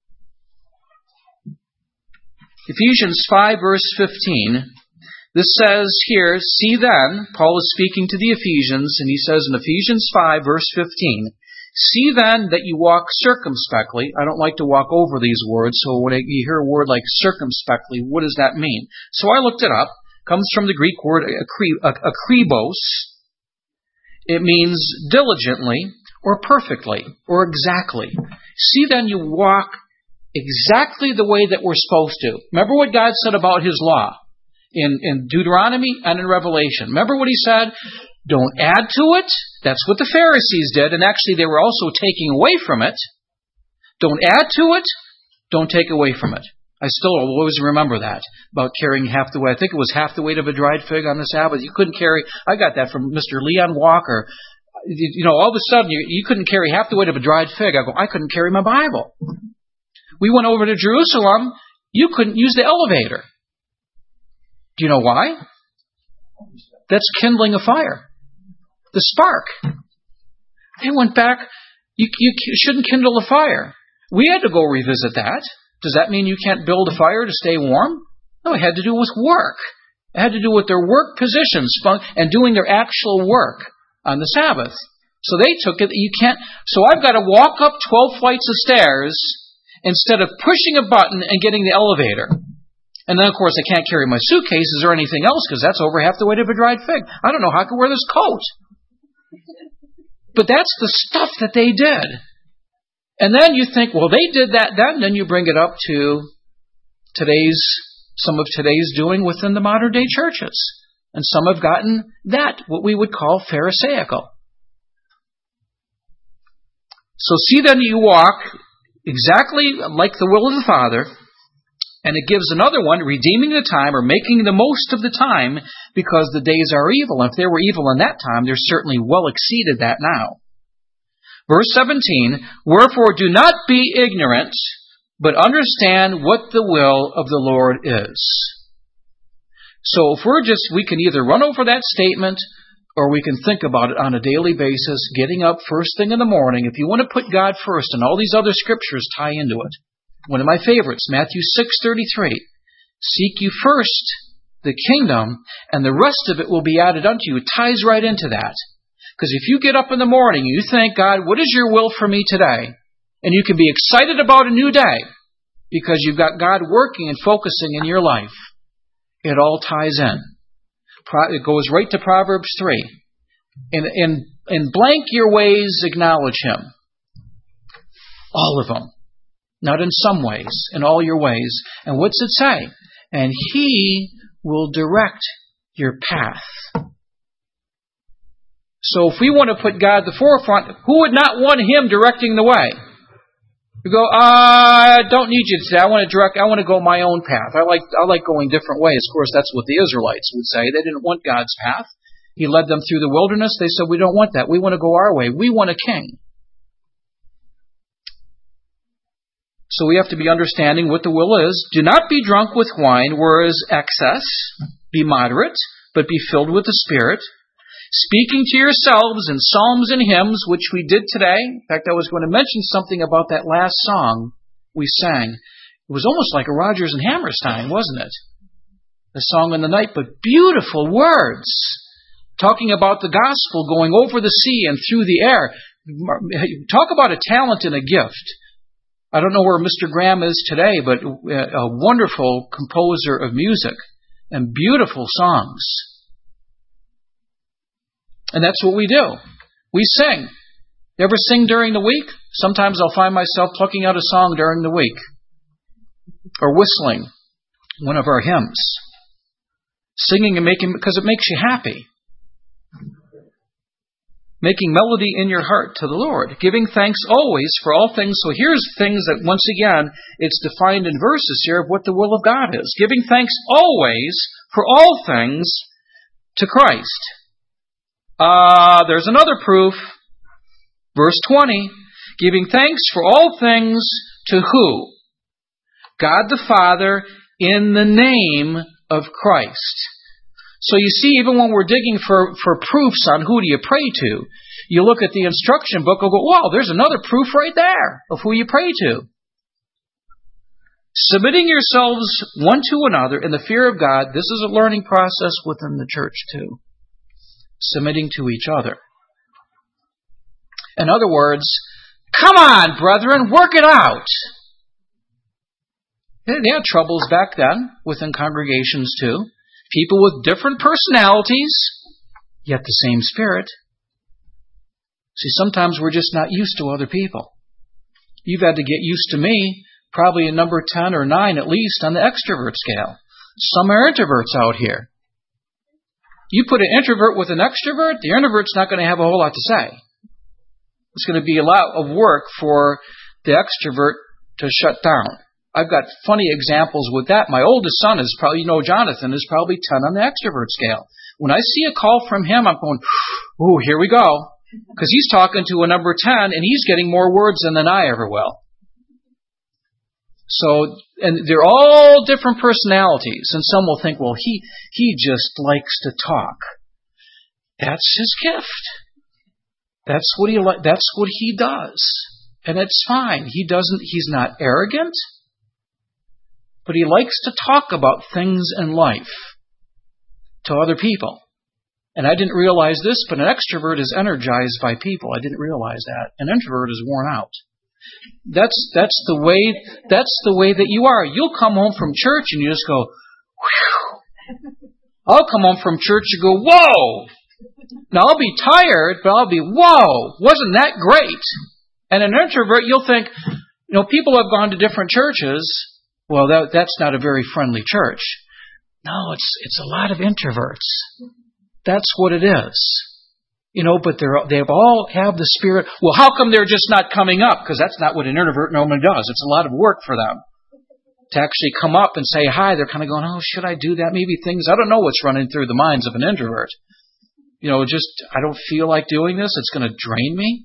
Ephesians five verse fifteen. This says here, see then, Paul is speaking to the Ephesians, and he says in Ephesians five verse fifteen, see then that you walk circumspectly. I don't like to walk over these words, so when you hear a word like circumspectly, what does that mean? So I looked it up. It comes from the Greek word akribos. It means diligently or perfectly or exactly. See then you walk exactly the way that we're supposed to. Remember what God said about His law in, in Deuteronomy and in Revelation. Remember what He said? Don't add to it. That's what the Pharisees did, and actually they were also taking away from it. Don't add to it. Don't take away from it. I still always remember that, about carrying half the weight. I think it was half the weight of a dried fig on the Sabbath. You couldn't carry, I got that from Mister Leon Walker. You know, all of a sudden you, you couldn't carry half the weight of a dried fig. I go, I couldn't carry my Bible. We went over to Jerusalem. You couldn't use the elevator. Do you know why? That's kindling a fire. The spark. They went back. You, you shouldn't kindle a fire. We had to go revisit that. Does that mean you can't build a fire to stay warm? No, it had to do with work. It had to do with their work positions and doing their actual work on the Sabbath. So they took it. You can't. So I've got to walk up twelve flights of stairs instead of pushing a button and getting the elevator. And then, of course, I can't carry my suitcases or anything else because that's over half the weight of a dried fig. I don't know how I could wear this coat. But that's the stuff that they did. And then you think, well, they did that then. Then you bring it up to today's, some of today's doing within the modern day churches. And some have gotten that, what we would call Pharisaical. So see then you walk exactly like the will of the Father. And it gives another one, redeeming the time or making the most of the time because the days are evil. And if they were evil in that time, they're certainly well exceeded that now. Verse seventeen, wherefore do not be ignorant, but understand what the will of the Lord is. So if we're just, we can either run over that statement or we can think about it on a daily basis, getting up first thing in the morning. If you want to put God first, and all these other scriptures tie into it. One of my favorites, Matthew six thirty-three. Seek you first the kingdom, and the rest of it will be added unto you. It ties right into that. Because if you get up in the morning and you think, God, what is your will for me today? And you can be excited about a new day because you've got God working and focusing in your life. It all ties in. It goes right to Proverbs three. In, in, in blank your ways, acknowledge Him. All of them. Not in some ways, in all your ways. And what's it say? And He will direct your path. So if we want to put God at the forefront, who would not want Him directing the way? You go, uh, I don't need you today. I want to direct, I want to go my own path. I like, I like going different ways. Of course, that's what the Israelites would say. They didn't want God's path. He led them through the wilderness. They said, we don't want that. We want to go our way. We want a king. So we have to be understanding what the will is. Do not be drunk with wine, whereas excess. Be moderate, but be filled with the Spirit. Speaking to yourselves in psalms and hymns, which we did today. In fact, I was going to mention something about that last song we sang. It was almost like a Rodgers and Hammerstein, wasn't it? The song in the night, but beautiful words. Talking about the gospel going over the sea and through the air. Talk about a talent and a gift. I don't know where Mister Graham is today, but a wonderful composer of music and beautiful songs. And that's what we do. We sing. You ever sing during the week? Sometimes I'll find myself plucking out a song during the week. Or whistling one of our hymns. Singing and making, because it makes you happy. making melody in your heart to the Lord, giving thanks always for all things. So here's things that, once again, it's defined in verses here of what the will of God is. Giving thanks always for all things to Christ. Uh, there's another proof. Verse twenty, giving thanks for all things to who? God the Father in the name of Christ. So you see, even when we're digging for, for proofs on who do you pray to, you look at the instruction book and go, wow, there's another proof right there of who you pray to. Submitting yourselves one to another in the fear of God, this is a learning process within the church too. Submitting to each other. In other words, come on, brethren, work it out. They had troubles back then within congregations too. People with different personalities, yet the same Spirit. See, sometimes we're just not used to other people. You've had to get used to me, probably a number ten or nine at least on the extrovert scale. Some are introverts out here. You put an introvert with an extrovert, the introvert's not going to have a whole lot to say. It's going to be a lot of work for the extrovert to shut down. I've got funny examples with that. My oldest son is probably, you know, Jonathan is probably ten on the extrovert scale. When I see a call from him, I'm going, ooh, here we go. Because he's talking to a number ten and he's getting more words than, than I ever will. So, and they're all different personalities. And some will think, well, he, he just likes to talk. That's his gift. That's what he li- that's what he does. And it's fine. He doesn't, he's not arrogant. But he likes to talk about things in life to other people. And I didn't realize this, but an extrovert is energized by people. I didn't realize that. An introvert is worn out. That's that's the way that's the way that you are. You'll come home from church and you just go, whew. I'll come home from church and go, whoa. Now I'll be tired, but I'll be, whoa, wasn't that great? And an introvert, you'll think, you know, people have gone to different churches. Well, that, that's not a very friendly church. No, it's it's a lot of introverts. That's what it is. You know, but they're they all have the Spirit. Well, how come they're just not coming up? Because that's not what an introvert normally does. It's a lot of work for them to actually come up and say hi. They're kind of going, oh, should I do that? Maybe things, I don't know what's running through the minds of an introvert. You know, just, I don't feel like doing this. It's going to drain me.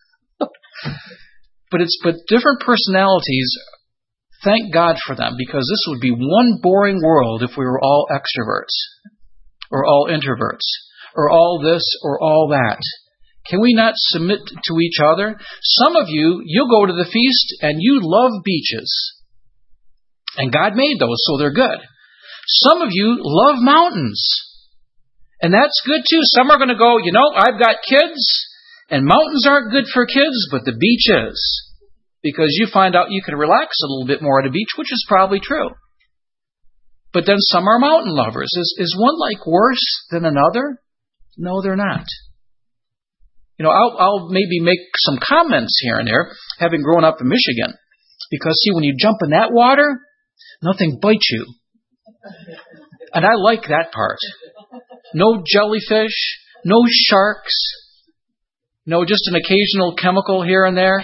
But it's but different personalities. Thank God for them, because this would be one boring world if we were all extroverts, or all introverts, or all this, or all that. Can we not submit to each other? Some of you, you'll go to the feast and you love beaches. And God made those, so they're good. Some of you love mountains. And that's good too. Some are going to go, you know, I've got kids, and mountains aren't good for kids, but the beach is. Because you find out you can relax a little bit more at a beach, which is probably true. But then some are mountain lovers. Is, is one like worse than another? No, they're not. You know, I'll, I'll maybe make some comments here and there, having grown up in Michigan. Because, see, when you jump in that water, nothing bites you. And I like that part. No jellyfish, no sharks, no just an occasional chemical here and there.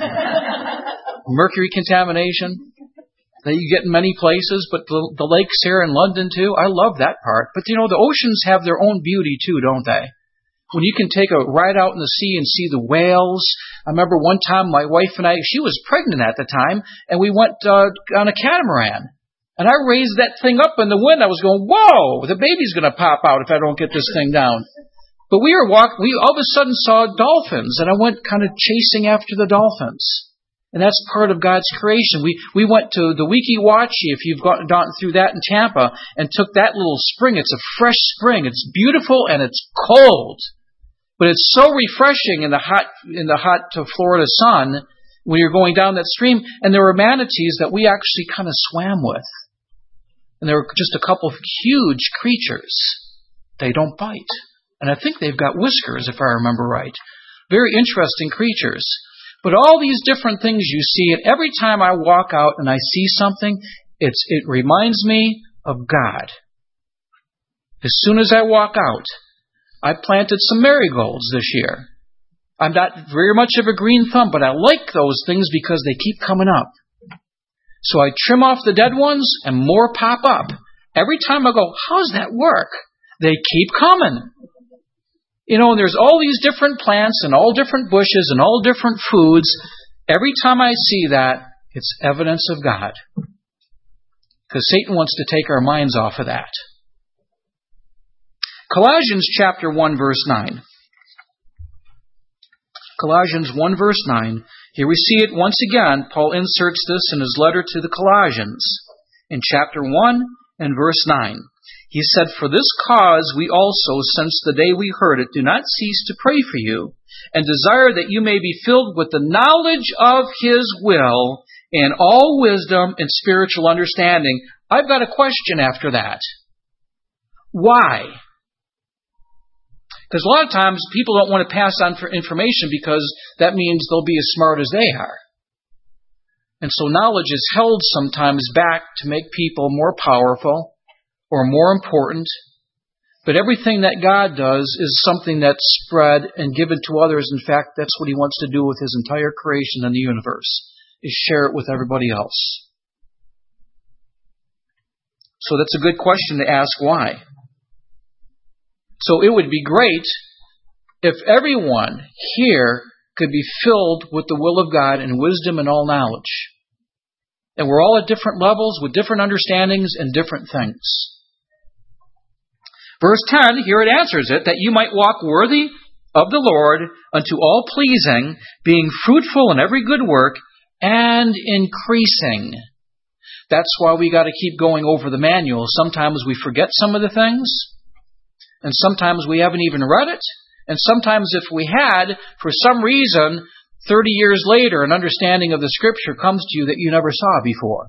Mercury contamination that you get in many places, but the, the lakes here in London too, I love that part. But you know, the oceans have their own beauty too, don't they? When you can take a ride out in the sea and see the whales. I remember one time my wife and I, she was pregnant at the time, and we went uh, on a catamaran. And I raised that thing up in the wind. I was going, whoa, the baby's going to pop out if I don't get this thing down. But we were walking, we all of a sudden saw dolphins, and I went kind of chasing after the dolphins. And that's part of God's creation. We we went to the Weeki Wachee, if you've gotten, gotten through that in Tampa, and took that little spring. It's a fresh spring. It's beautiful and it's cold. But it's so refreshing in the hot in the hot Florida sun when you're going down that stream. And there were manatees that we actually kind of swam with. And there were just a couple of huge creatures. They don't bite. And I think they've got whiskers, if I remember right. Very interesting creatures. But all these different things you see, and every time I walk out and I see something, it's it reminds me of God. As soon as I walk out, I planted some marigolds this year. I'm not very much of a green thumb, but I like those things because they keep coming up. So I trim off the dead ones and more pop up. Every time I go, how's that work? They keep coming. You know, and there's all these different plants and all different bushes and all different foods. Every time I see that, it's evidence of God. Because Satan wants to take our minds off of that. Colossians chapter one, verse nine. Colossians one, verse nine. Here we see it once again. Paul inserts this in his letter to the Colossians in chapter one and verse nine. He said, "For this cause we also, since the day we heard it, do not cease to pray for you, and desire that you may be filled with the knowledge of His will and all wisdom and spiritual understanding." I've got a question after that. Why? Because a lot of times people don't want to pass on for information because that means they'll be as smart as they are. And so knowledge is held sometimes back to make people more powerful or more important. But everything that God does is something that's spread and given to others. In fact, that's what He wants to do with His entire creation and the universe, is share it with everybody else. So that's a good question to ask, why? So it would be great if everyone here could be filled with the will of God and wisdom and all knowledge. And we're all at different levels with different understandings and different things. Verse ten, here it answers it, that you might walk worthy of the Lord unto all pleasing, being fruitful in every good work and increasing. That's why we got to keep going over the manual. Sometimes we forget some of the things, and sometimes we haven't even read it. And sometimes if we had, for some reason, thirty years later, an understanding of the Scripture comes to you that you never saw before.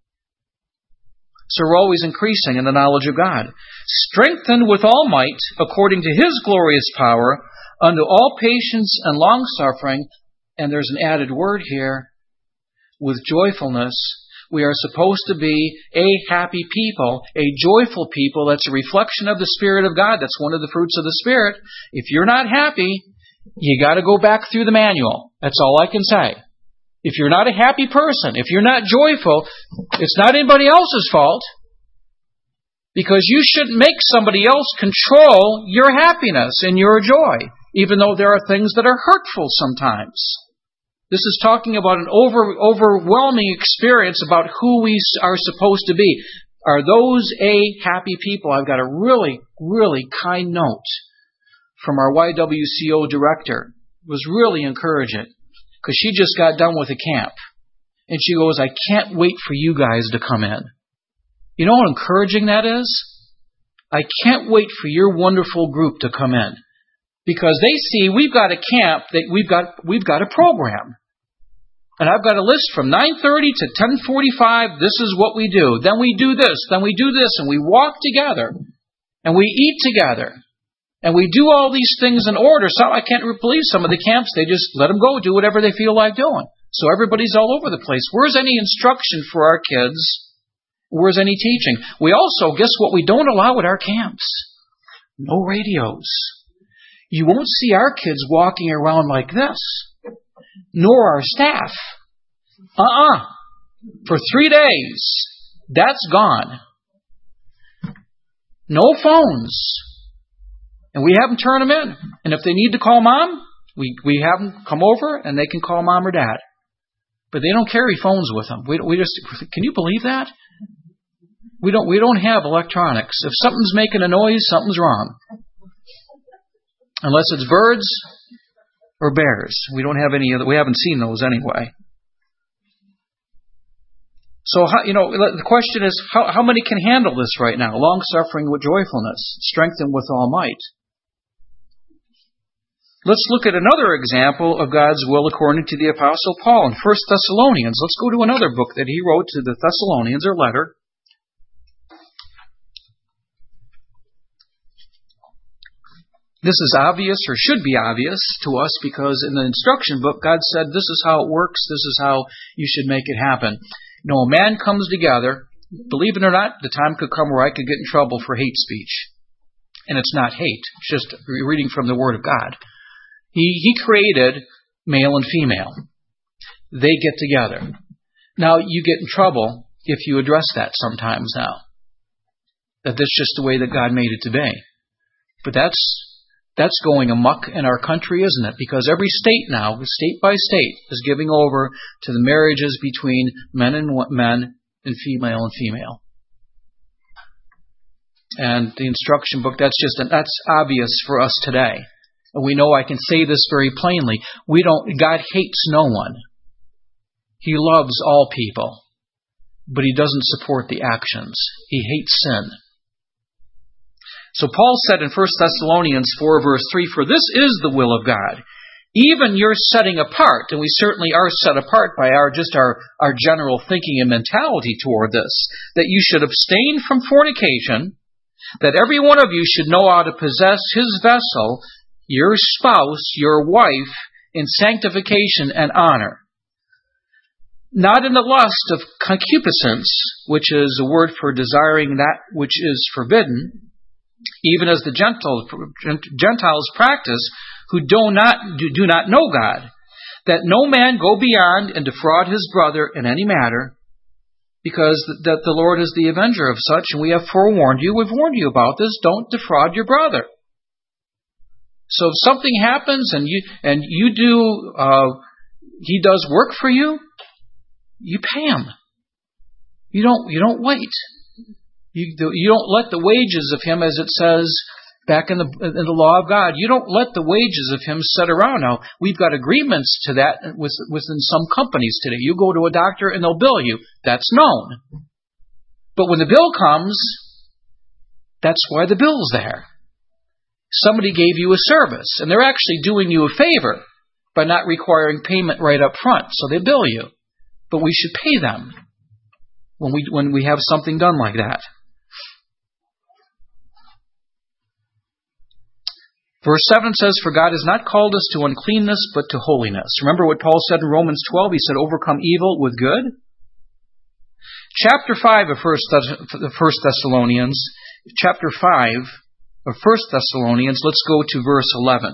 So we're always increasing in the knowledge of God. Strengthened with all might, according to His glorious power, unto all patience and long-suffering. And there's an added word here, with joyfulness. We are supposed to be a happy people, a joyful people. That's a reflection of the Spirit of God. That's one of the fruits of the Spirit. If you're not happy, you got to go back through the manual. That's all I can say. If you're not a happy person, if you're not joyful, it's not anybody else's fault. Because you shouldn't make somebody else control your happiness and your joy, even though there are things that are hurtful sometimes. This is talking about an over, overwhelming experience about who we are supposed to be. Are those a happy people? I've got a really, really kind note from our Y W C O director. It was really encouraging because she just got done with a camp. And she goes, "I can't wait for you guys to come in." You know how encouraging that is? I can't wait for your wonderful group to come in. Because they see we've got a camp, that we've got we've got a program. And I've got a list from nine thirty to ten forty-five. This is what we do. Then we do this. Then we do this. And we walk together. And we eat together. And we do all these things in order. So I can't believe some of the camps, they just let them go, do whatever they feel like doing. So everybody's all over the place. Where's any instruction for our kids? Where's any teaching? We also, guess what we don't allow at our camps? No radios. You won't see our kids walking around like this. Nor our staff. Uh-uh. For three days. That's gone. No phones. And we have them turn them in. And if they need to call mom, we, we have them come over and they can call mom or dad. But they don't carry phones with them. We, we just, can you believe that? We don't, we don't have electronics. If something's making a noise, something's wrong. Unless it's birds or bears. We don't have any of that. We haven't seen those anyway. So, how, you know, the question is, how, how many can handle this right now? Long-suffering with joyfulness, strengthened with all might. Let's look at another example of God's will according to the Apostle Paul in First Thessalonians. Let's go to another book that he wrote to the Thessalonians, or letter. This is obvious, or should be obvious to us, because in the instruction book, God said, this is how it works, this is how you should make it happen. You know, a man comes together, believe it or not, the time could come where I could get in trouble for hate speech. And it's not hate, it's just reading from the Word of God. He, he created male and female. They get together. Now, you get in trouble if you address that sometimes now. That that's just the way that God made it to be. But that's that's going amok in our country, isn't it? Because every state now, state by state, is giving over to the marriages between men and men and female and female. And the instruction book, that's just that's obvious for us today. And we know I can say this very plainly. We don't. God hates no one. He loves all people, but He doesn't support the actions. He hates sin. So Paul said in First Thessalonians four, verse three, "For this is the will of God, even your setting apart," and we certainly are set apart by our just our, our general thinking and mentality toward this, "that you should abstain from fornication, that every one of you should know how to possess his vessel, your spouse, your wife, in sanctification and honor, not in the lust of concupiscence," which is a word for desiring that which is forbidden, "even as the Gentiles practice, who do not do, do not know God, that no man go beyond and defraud his brother in any matter, because that the Lord is the avenger of such, and we have forewarned you, we've warned you about this, don't defraud your brother." So if something happens and you and you do, uh, he does work for you, you pay him. You don't. You don't wait. You, you don't let the wages of him, as it says back in the in the law of God, you don't let the wages of him sit around. Now, we've got agreements to that with, within some companies today. You go to a doctor and they'll bill you. That's known. But when the bill comes, that's why the bill's there. Somebody gave you a service, and they're actually doing you a favor by not requiring payment right up front, so they bill you. But we should pay them when we when we have something done like that. Verse seven says, "For God has not called us to uncleanness, but to holiness." Remember what Paul said in Romans twelve? He said, "Overcome evil with good." Chapter five of First Thessalonians, chapter five of First Thessalonians, let's go to verse eleven.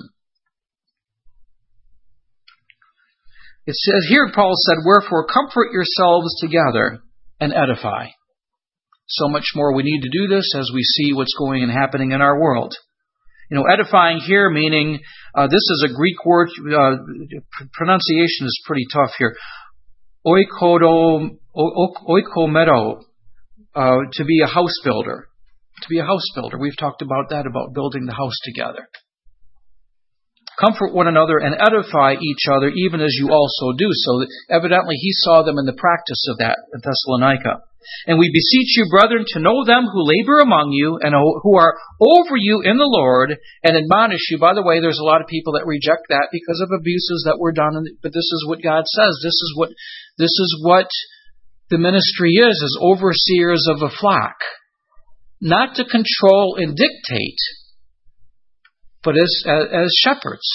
It says, here Paul said, "Wherefore comfort yourselves together and edify." So much more we need to do this as we see what's going and happening in our world. You know, edifying here meaning, uh, this is a Greek word, uh, pronunciation is pretty tough here. Oikodo, oikomedo, uh, to be a house builder. To be a house builder. We've talked about that, about building the house together. "Comfort one another and edify each other, even as you also do." So evidently he saw them in the practice of that at Thessalonica. "And we beseech you, brethren, to know them who labor among you and who are over you in the Lord, and admonish you." By the way, there's a lot of people that reject that because of abuses that were done. But this is what God says. This is what this is what the ministry is: as overseers of a flock, not to control and dictate, but as as, as shepherds.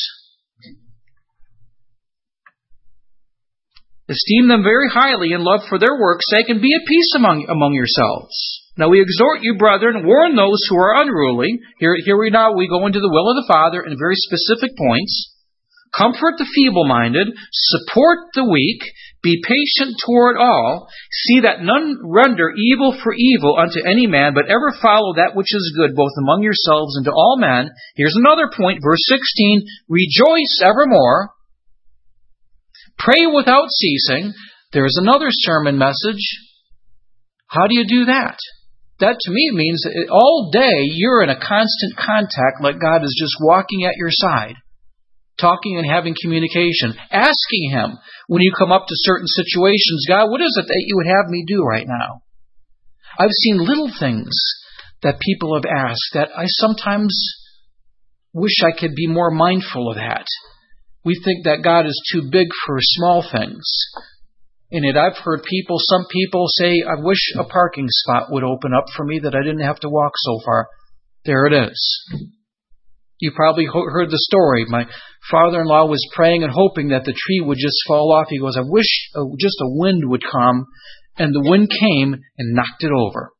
"Esteem them very highly in love for their work's sake, and be at peace among among yourselves. Now we exhort you, brethren, warn those who are unruly." Here, here we now we go into the will of the Father in very specific points. "Comfort the feeble-minded, support the weak, be patient toward all. See that none render evil for evil unto any man, but ever follow that which is good, both among yourselves and to all men." Here's another point, verse sixteen. "Rejoice evermore. Pray without ceasing." There's another sermon message. How do you do that? That to me means that all day you're in a constant contact, like God is just walking at your side, talking and having communication, asking Him when you come up to certain situations, "God, what is it that you would have me do right now?" I've seen little things that people have asked that I sometimes wish I could be more mindful of that. We think that God is too big for small things. And yet I've heard people, some people say, "I wish a parking spot would open up for me that I didn't have to walk so far." There it is. You probably heard the story. My father-in-law was praying and hoping that the tree would just fall off. He goes, "I wish just a wind would come." And the wind came and knocked it over.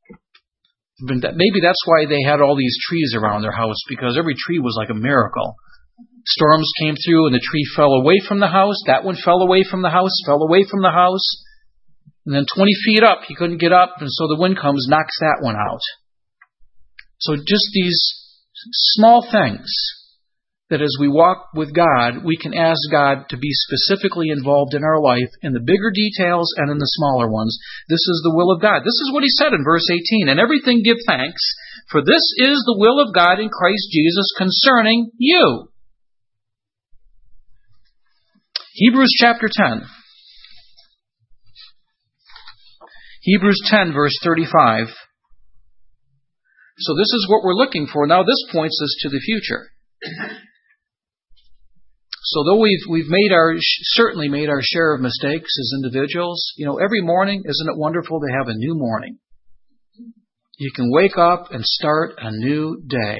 Maybe that's why they had all these trees around their house, because every tree was like a miracle. Storms came through and the tree fell away from the house. That one fell away from the house, fell away from the house. And then twenty feet up, he couldn't get up, and so the wind comes, knocks that one out. So just these small things that as we walk with God, we can ask God to be specifically involved in our life in the bigger details and in the smaller ones. This is the will of God. This is what he said in verse eighteen. "And everything give thanks, for this is the will of God in Christ Jesus concerning you." Hebrews chapter ten. Hebrews ten, verse thirty-five. So this is what we're looking for. Now this points us to the future. So though we've we've made our certainly made our share of mistakes as individuals, you know, every morning, isn't it wonderful to have a new morning? You can wake up and start a new day.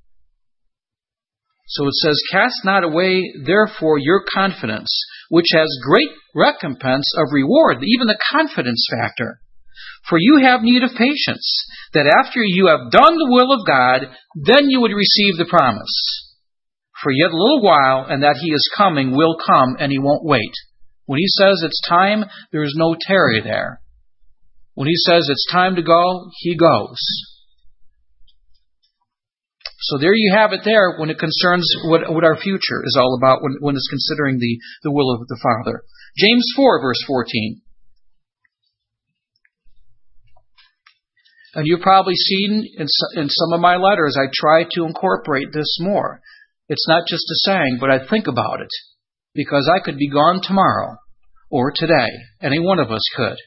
So it says, "Cast not away, therefore, your confidence, which has great recompense of reward," even the confidence factor. "For you have need of patience, that after you have done the will of God, then you would receive the promise. For yet a little while, and that he is coming will come, and he won't wait." When he says it's time, there is no tarry there. When he says it's time to go, he goes. So there you have it there when it concerns what, what our future is all about when, when it's considering the, the will of the Father. James four, verse fourteen. And you've probably seen in, in some of my letters, I try to incorporate this more. It's not just a saying, but I think about it. Because I could be gone tomorrow or today. Any one of us could.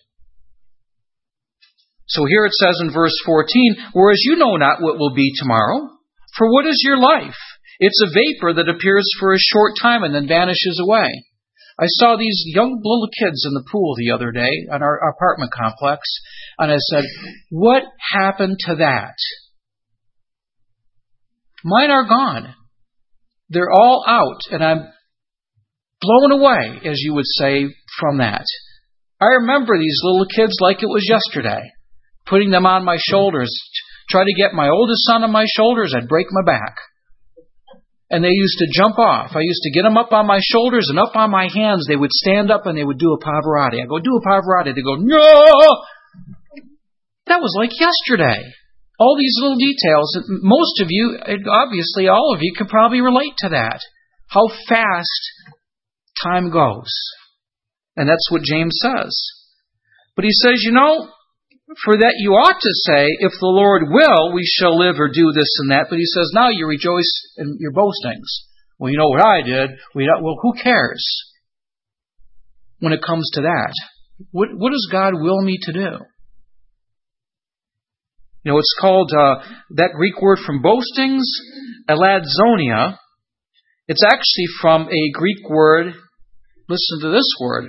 So here it says in verse fourteen, "Whereas you know not what will be tomorrow. For what is your life? It's a vapor that appears for a short time and then vanishes away." I saw these young little kids in the pool the other day on our apartment complex, and I said, what happened to that? Mine are gone. They're all out, and I'm blown away, as you would say, from that. I remember these little kids like it was yesterday, putting them on my shoulders. Try to get my oldest son on my shoulders, I'd break my back. And they used to jump off. I used to get them up on my shoulders and up on my hands. They would stand up and they would do a Pavarotti. I go, "Do a Pavarotti." They go, "No!" That was like yesterday. All these little details. Most of you, obviously all of you, could probably relate to that. How fast time goes. And that's what James says. But he says, you know, for that you ought to say, "If the Lord will, we shall live or do this and that." But he says, now you rejoice in your boastings. Well, you know what I did. We don't, well, who cares when it comes to that? What, what does God will me to do? You know, it's called, uh, that Greek word from boastings, eladzonia. It's actually from a Greek word, listen to this word,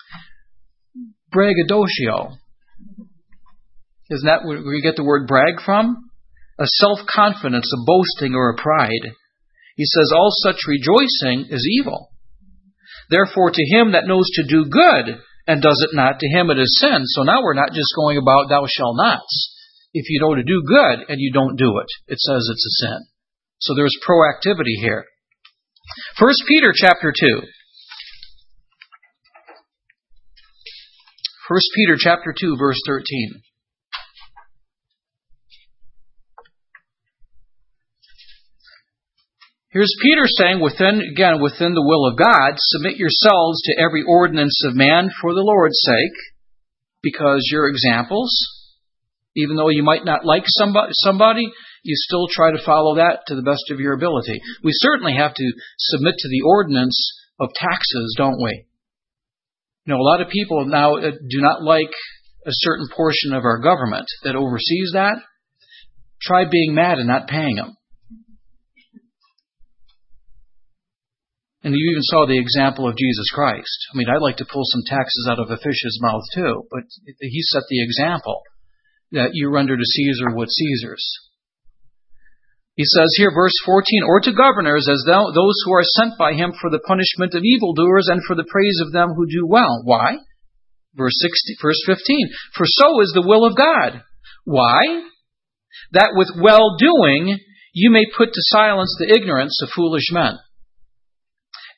braggadocio. Isn't that where you get the word brag from? A self-confidence, a boasting, or a pride. He says, all such rejoicing is evil. Therefore, to him that knows to do good and does it not, to him it is sin. So now we're not just going about thou shalt nots. If you know to do good and you don't do it, it says it's a sin. So there's proactivity here. First Peter chapter two. First Peter chapter two, verse thirteen. Here's Peter saying, within, again, within the will of God, submit yourselves to every ordinance of man for the Lord's sake, because you're examples. Even though you might not like somebody, somebody, you still try to follow that to the best of your ability. We certainly have to submit to the ordinance of taxes, don't we? You know, a lot of people now do not like a certain portion of our government that oversees that. Try being mad and not paying them. And you even saw the example of Jesus Christ. I mean, I'd like to pull some taxes out of a fish's mouth too, but he set the example that you render to Caesar what Caesar's. He says here, verse fourteen, or to governors as those who are sent by him for the punishment of evildoers and for the praise of them who do well. Why? Verse sixteen, verse fifteen, for so is the will of God. Why? That with well-doing you may put to silence the ignorance of foolish men.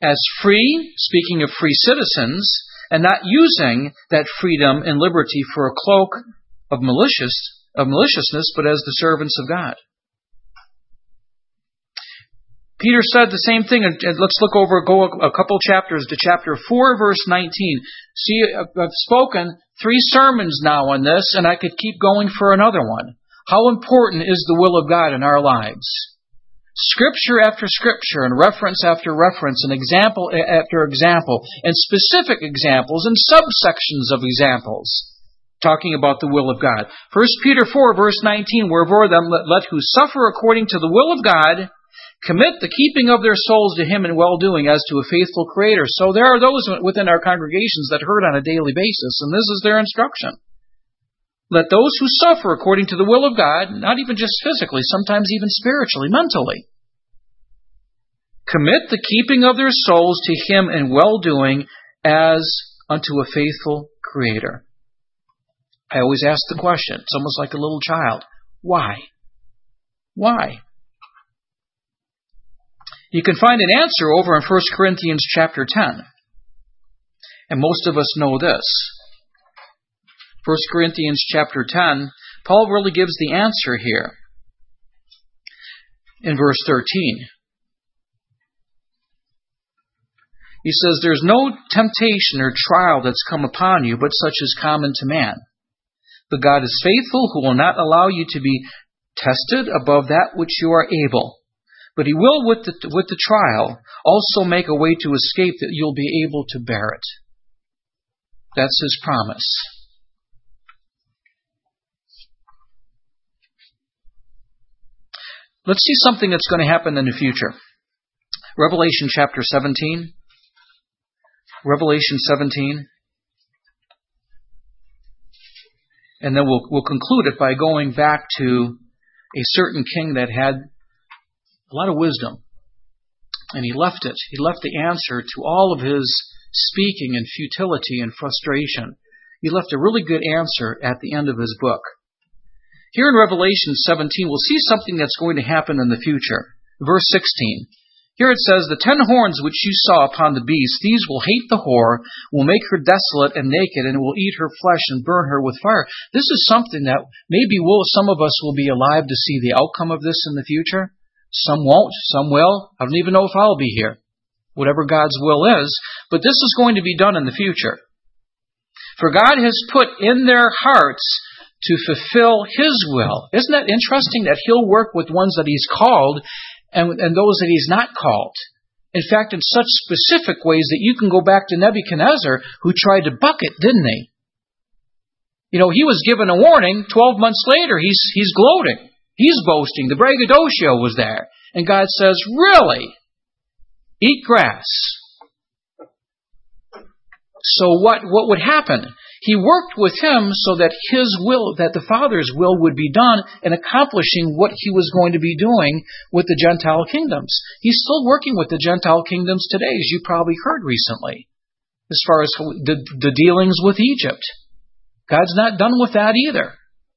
as free, speaking of free citizens, and not using that freedom and liberty for a cloak of malicious of maliciousness, but as the servants of God. Peter said the same thing, and let's look over, go a couple chapters to chapter four, verse nineteen. See, I've spoken three sermons now on this, and I could keep going for another one. How important is the will of God in our lives? Scripture after scripture, and reference after reference, and example after example, and specific examples, and subsections of examples, talking about the will of God. First Peter four, verse nineteen, wherefore then let who suffer according to the will of God commit the keeping of their souls to Him in well-doing as to a faithful Creator. So there are those within our congregations that hurt on a daily basis, and this is their instruction. Let those who suffer according to the will of God, not even just physically, sometimes even spiritually, mentally, commit the keeping of their souls to Him in well-doing as unto a faithful Creator. I always ask the question, it's almost like a little child, why? Why? You can find an answer over in First Corinthians chapter ten. And most of us know this. First Corinthians chapter ten, Paul really gives the answer here in verse thirteen. He says, there's no temptation or trial that's come upon you, but such is common to man. But God is faithful, who will not allow you to be tested above that which you are able. But He will, with the, with the trial, also make a way to escape that you'll be able to bear it. That's His promise. Let's see something that's going to happen in the future. Revelation chapter seventeen. Revelation seventeen. And then we'll, we'll conclude it by going back to a certain king that had a lot of wisdom. And he left it. He left the answer to all of his speaking and futility and frustration. He left a really good answer at the end of his book. Here in Revelation seventeen, we'll see something that's going to happen in the future. Verse sixteen. Here it says, the ten horns which you saw upon the beast, these will hate the whore, will make her desolate and naked, and will eat her flesh and burn her with fire. This is something that maybe will, some of us will be alive to see the outcome of this in the future. Some won't, some will. I don't even know if I'll be here. Whatever God's will is. But this is going to be done in the future. For God has put in their hearts to fulfill His will. Isn't that interesting that He'll work with ones that He's called and, and those that He's not called? In fact, in such specific ways that you can go back to Nebuchadnezzar, who tried to buck it, didn't he? You know, he was given a warning. Twelve months later, he's he's gloating. He's boasting. The braggadocio was there. And God says, really? Eat grass. So what, what would happen? He worked with him so that his will, that the Father's will would be done in accomplishing what he was going to be doing with the Gentile kingdoms. He's still working with the Gentile kingdoms today, as you probably heard recently, as far as the, the dealings with Egypt. God's not done with that either.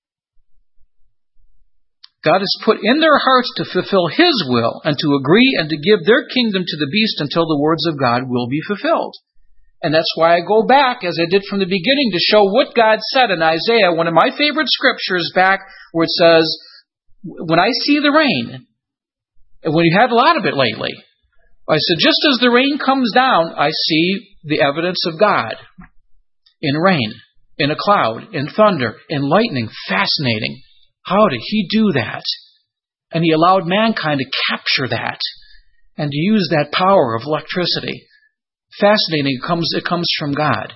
God has put in their hearts to fulfill His will and to agree and to give their kingdom to the beast until the words of God will be fulfilled. And that's why I go back, as I did from the beginning, to show what God said in Isaiah, one of my favorite scriptures back, where it says, when I see the rain, and when you had a lot of it lately, I said, just as the rain comes down, I see the evidence of God in rain, in a cloud, in thunder, in lightning. Fascinating. How did He do that? And He allowed mankind to capture that and to use that power of electricity. Fascinating. It comes, it comes from God.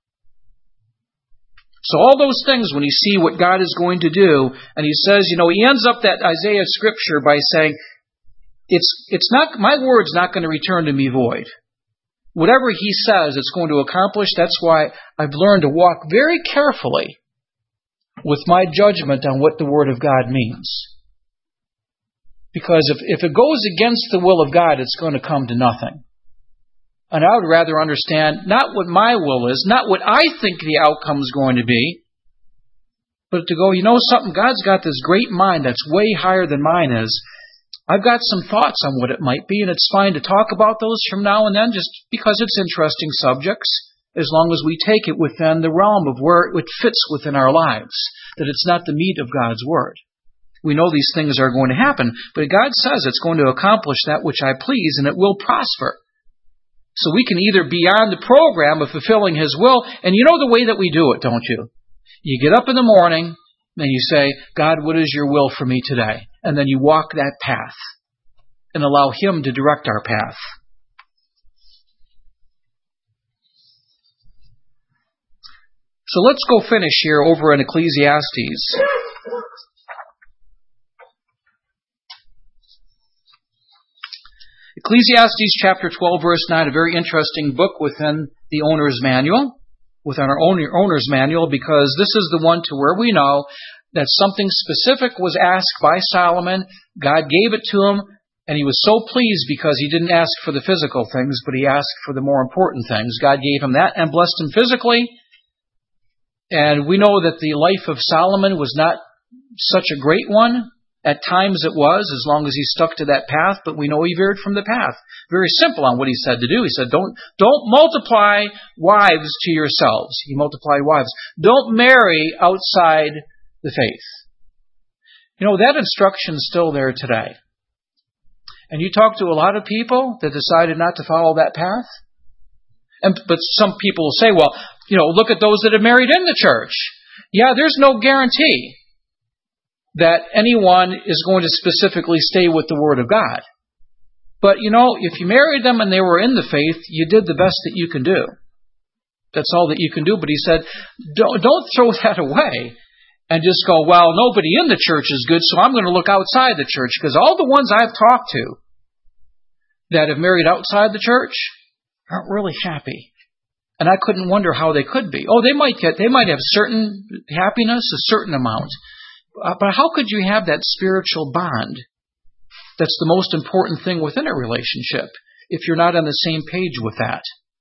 So all those things, when you see what God is going to do, and He says, you know, He ends up that Isaiah scripture by saying, it's, it's not, my word's not going to return to me void. Whatever He says it's going to accomplish, that's why I've learned to walk very carefully with my judgment on what the Word of God means. Because if, if it goes against the will of God, it's going to come to nothing. And I would rather understand not what my will is, not what I think the outcome is going to be, but to go, you know something, God's got this great mind that's way higher than mine is. I've got some thoughts on what it might be, and it's fine to talk about those from now and then just because it's interesting subjects, as long as we take it within the realm of where it fits within our lives, that it's not the meat of God's Word. We know these things are going to happen, but God says it's going to accomplish that which I please, and it will prosper. So we can either be on the program of fulfilling His will, and you know the way that we do it, don't you? You get up in the morning, and you say, God, what is your will for me today? And then you walk that path and allow Him to direct our path. So let's go finish here over in Ecclesiastes. Ecclesiastes chapter twelve, verse nine, a very interesting book within the owner's manual, within our owner's manual, because this is the one to where we know that something specific was asked by Solomon. God gave it to him, and he was so pleased because he didn't ask for the physical things, but he asked for the more important things. God gave him that and blessed him physically. And we know that the life of Solomon was not such a great one. At times it was, as long as he stuck to that path, but we know he veered from the path. Very simple on what he said to do. He said, don't, don't multiply wives to yourselves. He multiplied wives. Don't marry outside the faith. You know, that instruction's still there today. And you talk to a lot of people that decided not to follow that path. And, but some people will say, well, you know, look at those that have married in the church. Yeah, there's no guarantee that anyone is going to specifically stay with the Word of God. But, you know, if you married them and they were in the faith, you did the best that you can do. That's all that you can do. But he said, don't, don't throw that away and just go, well, nobody in the church is good, so I'm going to look outside the church. Because all the ones I've talked to that have married outside the church aren't really happy. And I couldn't wonder how they could be. Oh, they might get, they might have certain happiness, a certain amount. But how could you have that spiritual bond that's the most important thing within a relationship if you're not on the same page with that?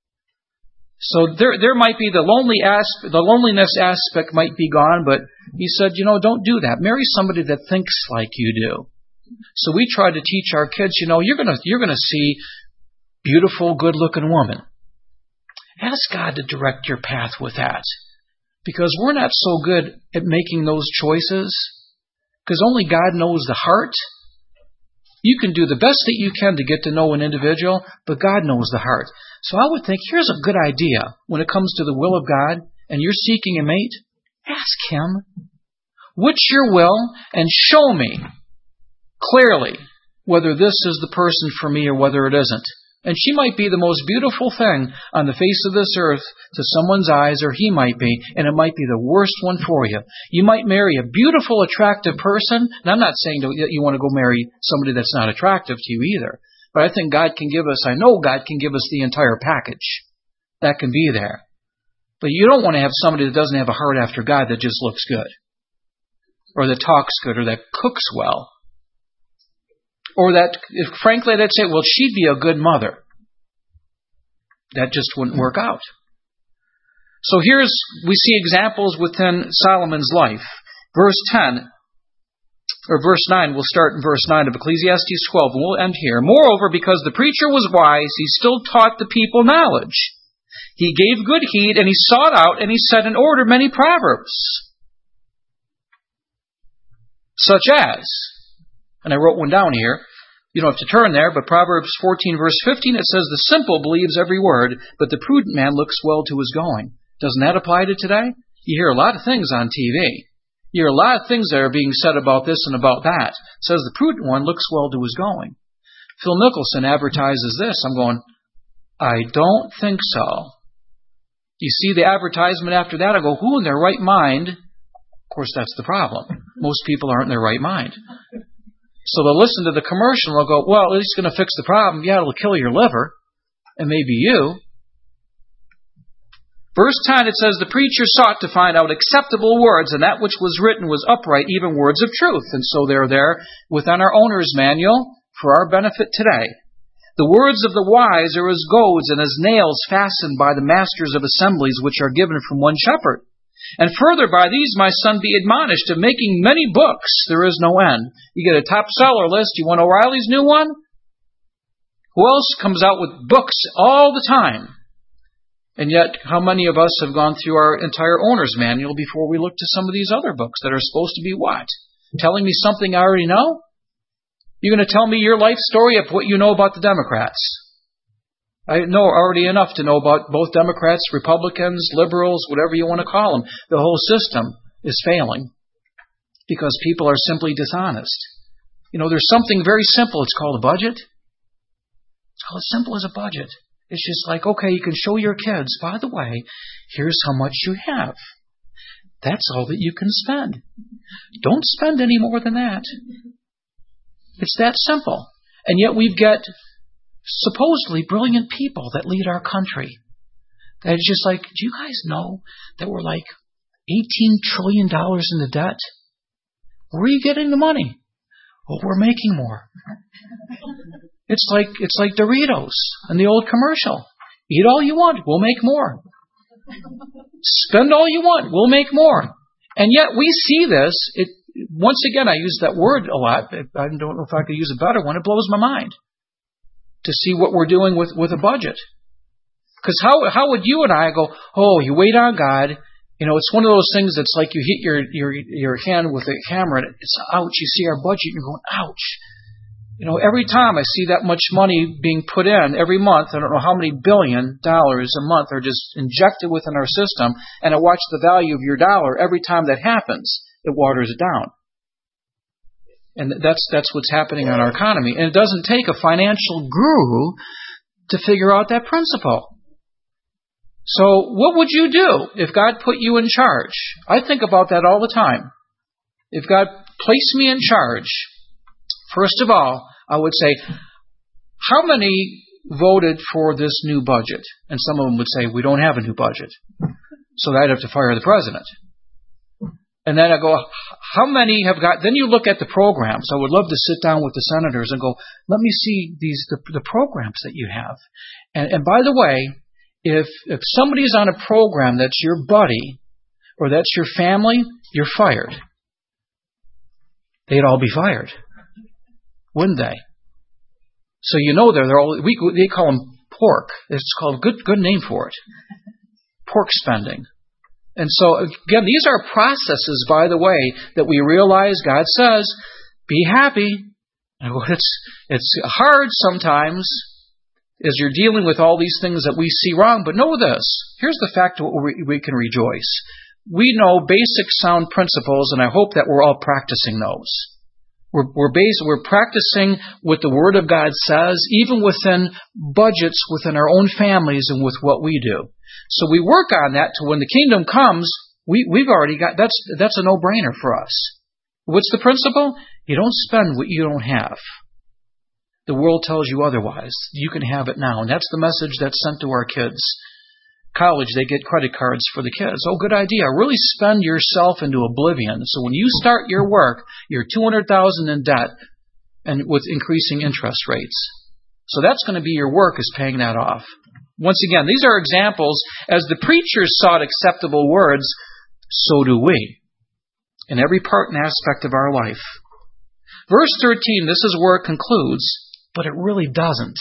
So there there might be the lonely aspect, the loneliness aspect might be gone, but he said, you know, don't do that. Marry somebody that thinks like you do. So we try to teach our kids, you know, you're gonna you're gonna see beautiful, good-looking woman. Ask God to direct your path with that. Because we're not so good at making those choices. Because only God knows the heart. You can do the best that you can to get to know an individual, but God knows the heart. So I would think, here's a good idea when it comes to the will of God, and you're seeking a mate. Ask Him, what's your will? And show me clearly whether this is the person for me or whether it isn't. And she might be the most beautiful thing on the face of this earth to someone's eyes, or he might be, and it might be the worst one for you. You might marry a beautiful, attractive person, and I'm not saying that you want to go marry somebody that's not attractive to you either, but I think God can give us, I know God can give us the entire package. That can be there. But you don't want to have somebody that doesn't have a heart after God that just looks good, or that talks good, or that cooks well. Or that, if, frankly, they'd say, well, she'd be a good mother. That just wouldn't work out. So here's, we see examples within Solomon's life. Verse ten, or verse nine, we'll start in verse nine of Ecclesiastes twelve, and we'll end here. Moreover, because the preacher was wise, he still taught the people knowledge. He gave good heed, and he sought out, and he set in order many proverbs. Such as, and I wrote one down here. You don't have to turn there, but Proverbs fourteen, verse fifteen, it says, the simple believes every word, but the prudent man looks well to his going. Doesn't that apply to today? You hear a lot of things on T V. You hear a lot of things that are being said about this and about that. It says the prudent one looks well to his going. Phil Mickelson advertises this. I'm going, I don't think so. You see the advertisement after that, I go, who in their right mind? Of course, that's the problem. Most people aren't in their right mind. So they'll listen to the commercial and they'll go, well, at least it's going to fix the problem. Yeah, it'll kill your liver, and maybe you. Verse ten, it says, the preacher sought to find out acceptable words, and that which was written was upright, even words of truth. And so they're there within our owner's manual for our benefit today. The words of the wise are as goads and as nails fastened by the masters of assemblies, which are given from one shepherd. And further, by these, my son, be admonished, of making many books, there is no end. You get a top seller list. You want O'Reilly's new one? Who else comes out with books all the time? And yet, how many of us have gone through our entire owner's manual before we look to some of these other books that are supposed to be what? Telling me something I already know? You're going to tell me your life story of what you know about the Democrats. I know already enough to know about both Democrats, Republicans, liberals, whatever you want to call them. The whole system is failing because people are simply dishonest. You know, there's something very simple. It's called a budget. It's called as simple as a budget. It's just like, okay, you can show your kids, by the way, here's how much you have. That's all that you can spend. Don't spend any more than that. It's that simple. And yet we've got supposedly brilliant people that lead our country. That it's just like, do you guys know that we're like eighteen trillion dollars in the debt? Where are you getting the money? Well, we're making more. It's like it's like Doritos and the old commercial. Eat all you want, we'll make more. Spend all you want, we'll make more. And yet we see this. It once again, I use that word a lot. I don't know if I could use a better one. It blows my mind to see what we're doing with, with a budget. Because how how would you and I go, oh, you wait on God. You know, it's one of those things that's like you hit your your your hand with a hammer and it's ouch. You see our budget and you're going, ouch. You know, every time I see that much money being put in every month, I don't know how many billion dollars a month are just injected within our system, and I watch the value of your dollar. Every time that happens, it waters it down. And that's that's what's happening in our economy. And it doesn't take a financial guru to figure out that principle. So what would you do if God put you in charge? I think about that all the time. If God placed me in charge, first of all, I would say, how many voted for this new budget? And some of them would say, we don't have a new budget. So I'd have to fire the president. And then I go, how many have got, then you look at the programs. I would love to sit down with the senators and go, let me see these the, the programs that you have. And, and by the way, if if somebody's on a program that's your buddy or that's your family, you're fired. They'd all be fired, wouldn't they? So you know they're, they're all, we, they call them pork. It's called, good good name for it. Pork spending. And so, again, these are processes, by the way, that we realize God says, be happy. And it's, it's hard sometimes as you're dealing with all these things that we see wrong. But know this. Here's the fact that we, we can rejoice. We know basic sound principles, and I hope that we're all practicing those. We're, we're, base, we're practicing what the Word of God says, even within budgets, within our own families, and with what we do. So we work on that to when the kingdom comes, we, we've already got, that's, that's a no-brainer for us. What's the principle? You don't spend what you don't have. The world tells you otherwise. You can have it now. And that's the message that's sent to our kids. College, they get credit cards for the kids. Oh, good idea. Really spend yourself into oblivion. So when you start your work, you're two hundred thousand dollars in debt and with increasing interest rates. So that's going to be your work, is paying that off. Once again, these are examples. As the preachers sought acceptable words, so do we, in every part and aspect of our life. Verse thirteen, this is where it concludes, but it really doesn't.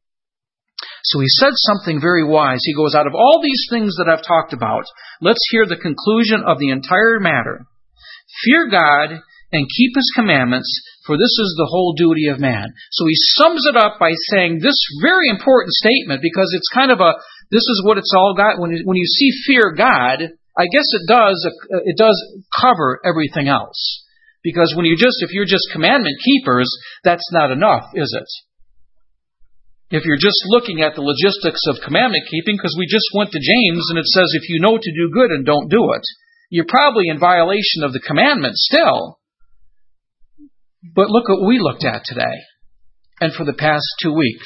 So he said something very wise. He goes, out of all these things that I've talked about, let's hear the conclusion of the entire matter. Fear God and keep His commandments, for this is the whole duty of man. So he sums it up by saying this very important statement, because it's kind of a, this is what it's all got. When you, when you see fear God, I guess it does, it does cover everything else. Because when you just, if you're just commandment keepers, that's not enough, is it? If you're just looking at the logistics of commandment keeping, because we just went to James and it says if you know to do good and don't do it, you're probably in violation of the commandment still. But look what we looked at today and for the past two weeks.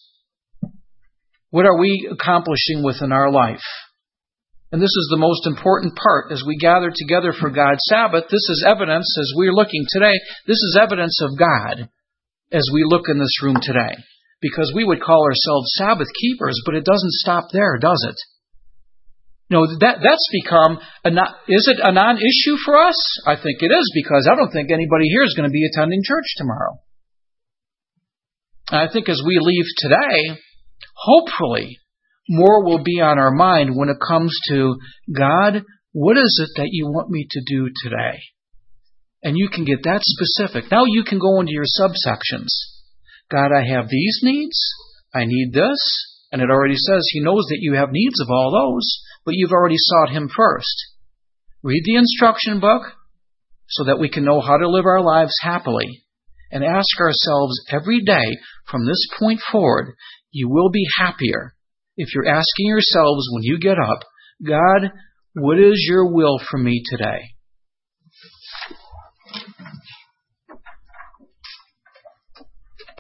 What are we accomplishing within our life? And this is the most important part as we gather together for God's Sabbath. This is evidence, as we're looking today, this is evidence of God as we look in this room today. Because we would call ourselves Sabbath keepers, but it doesn't stop there, does it? You know, that, that's become, a not, is it a non-issue for us? I think it is, because I don't think anybody here is going to be attending church tomorrow. And I think as we leave today, hopefully, more will be on our mind when it comes to, God, what is it that you want me to do today? And you can get that specific. Now you can go into your subsections. God, I have these needs. I need this. And it already says He knows that you have needs of all those, but you've already sought Him first. Read the instruction book so that we can know how to live our lives happily. And ask ourselves every day from this point forward, you will be happier if you're asking yourselves when you get up, God, what is your will for me today?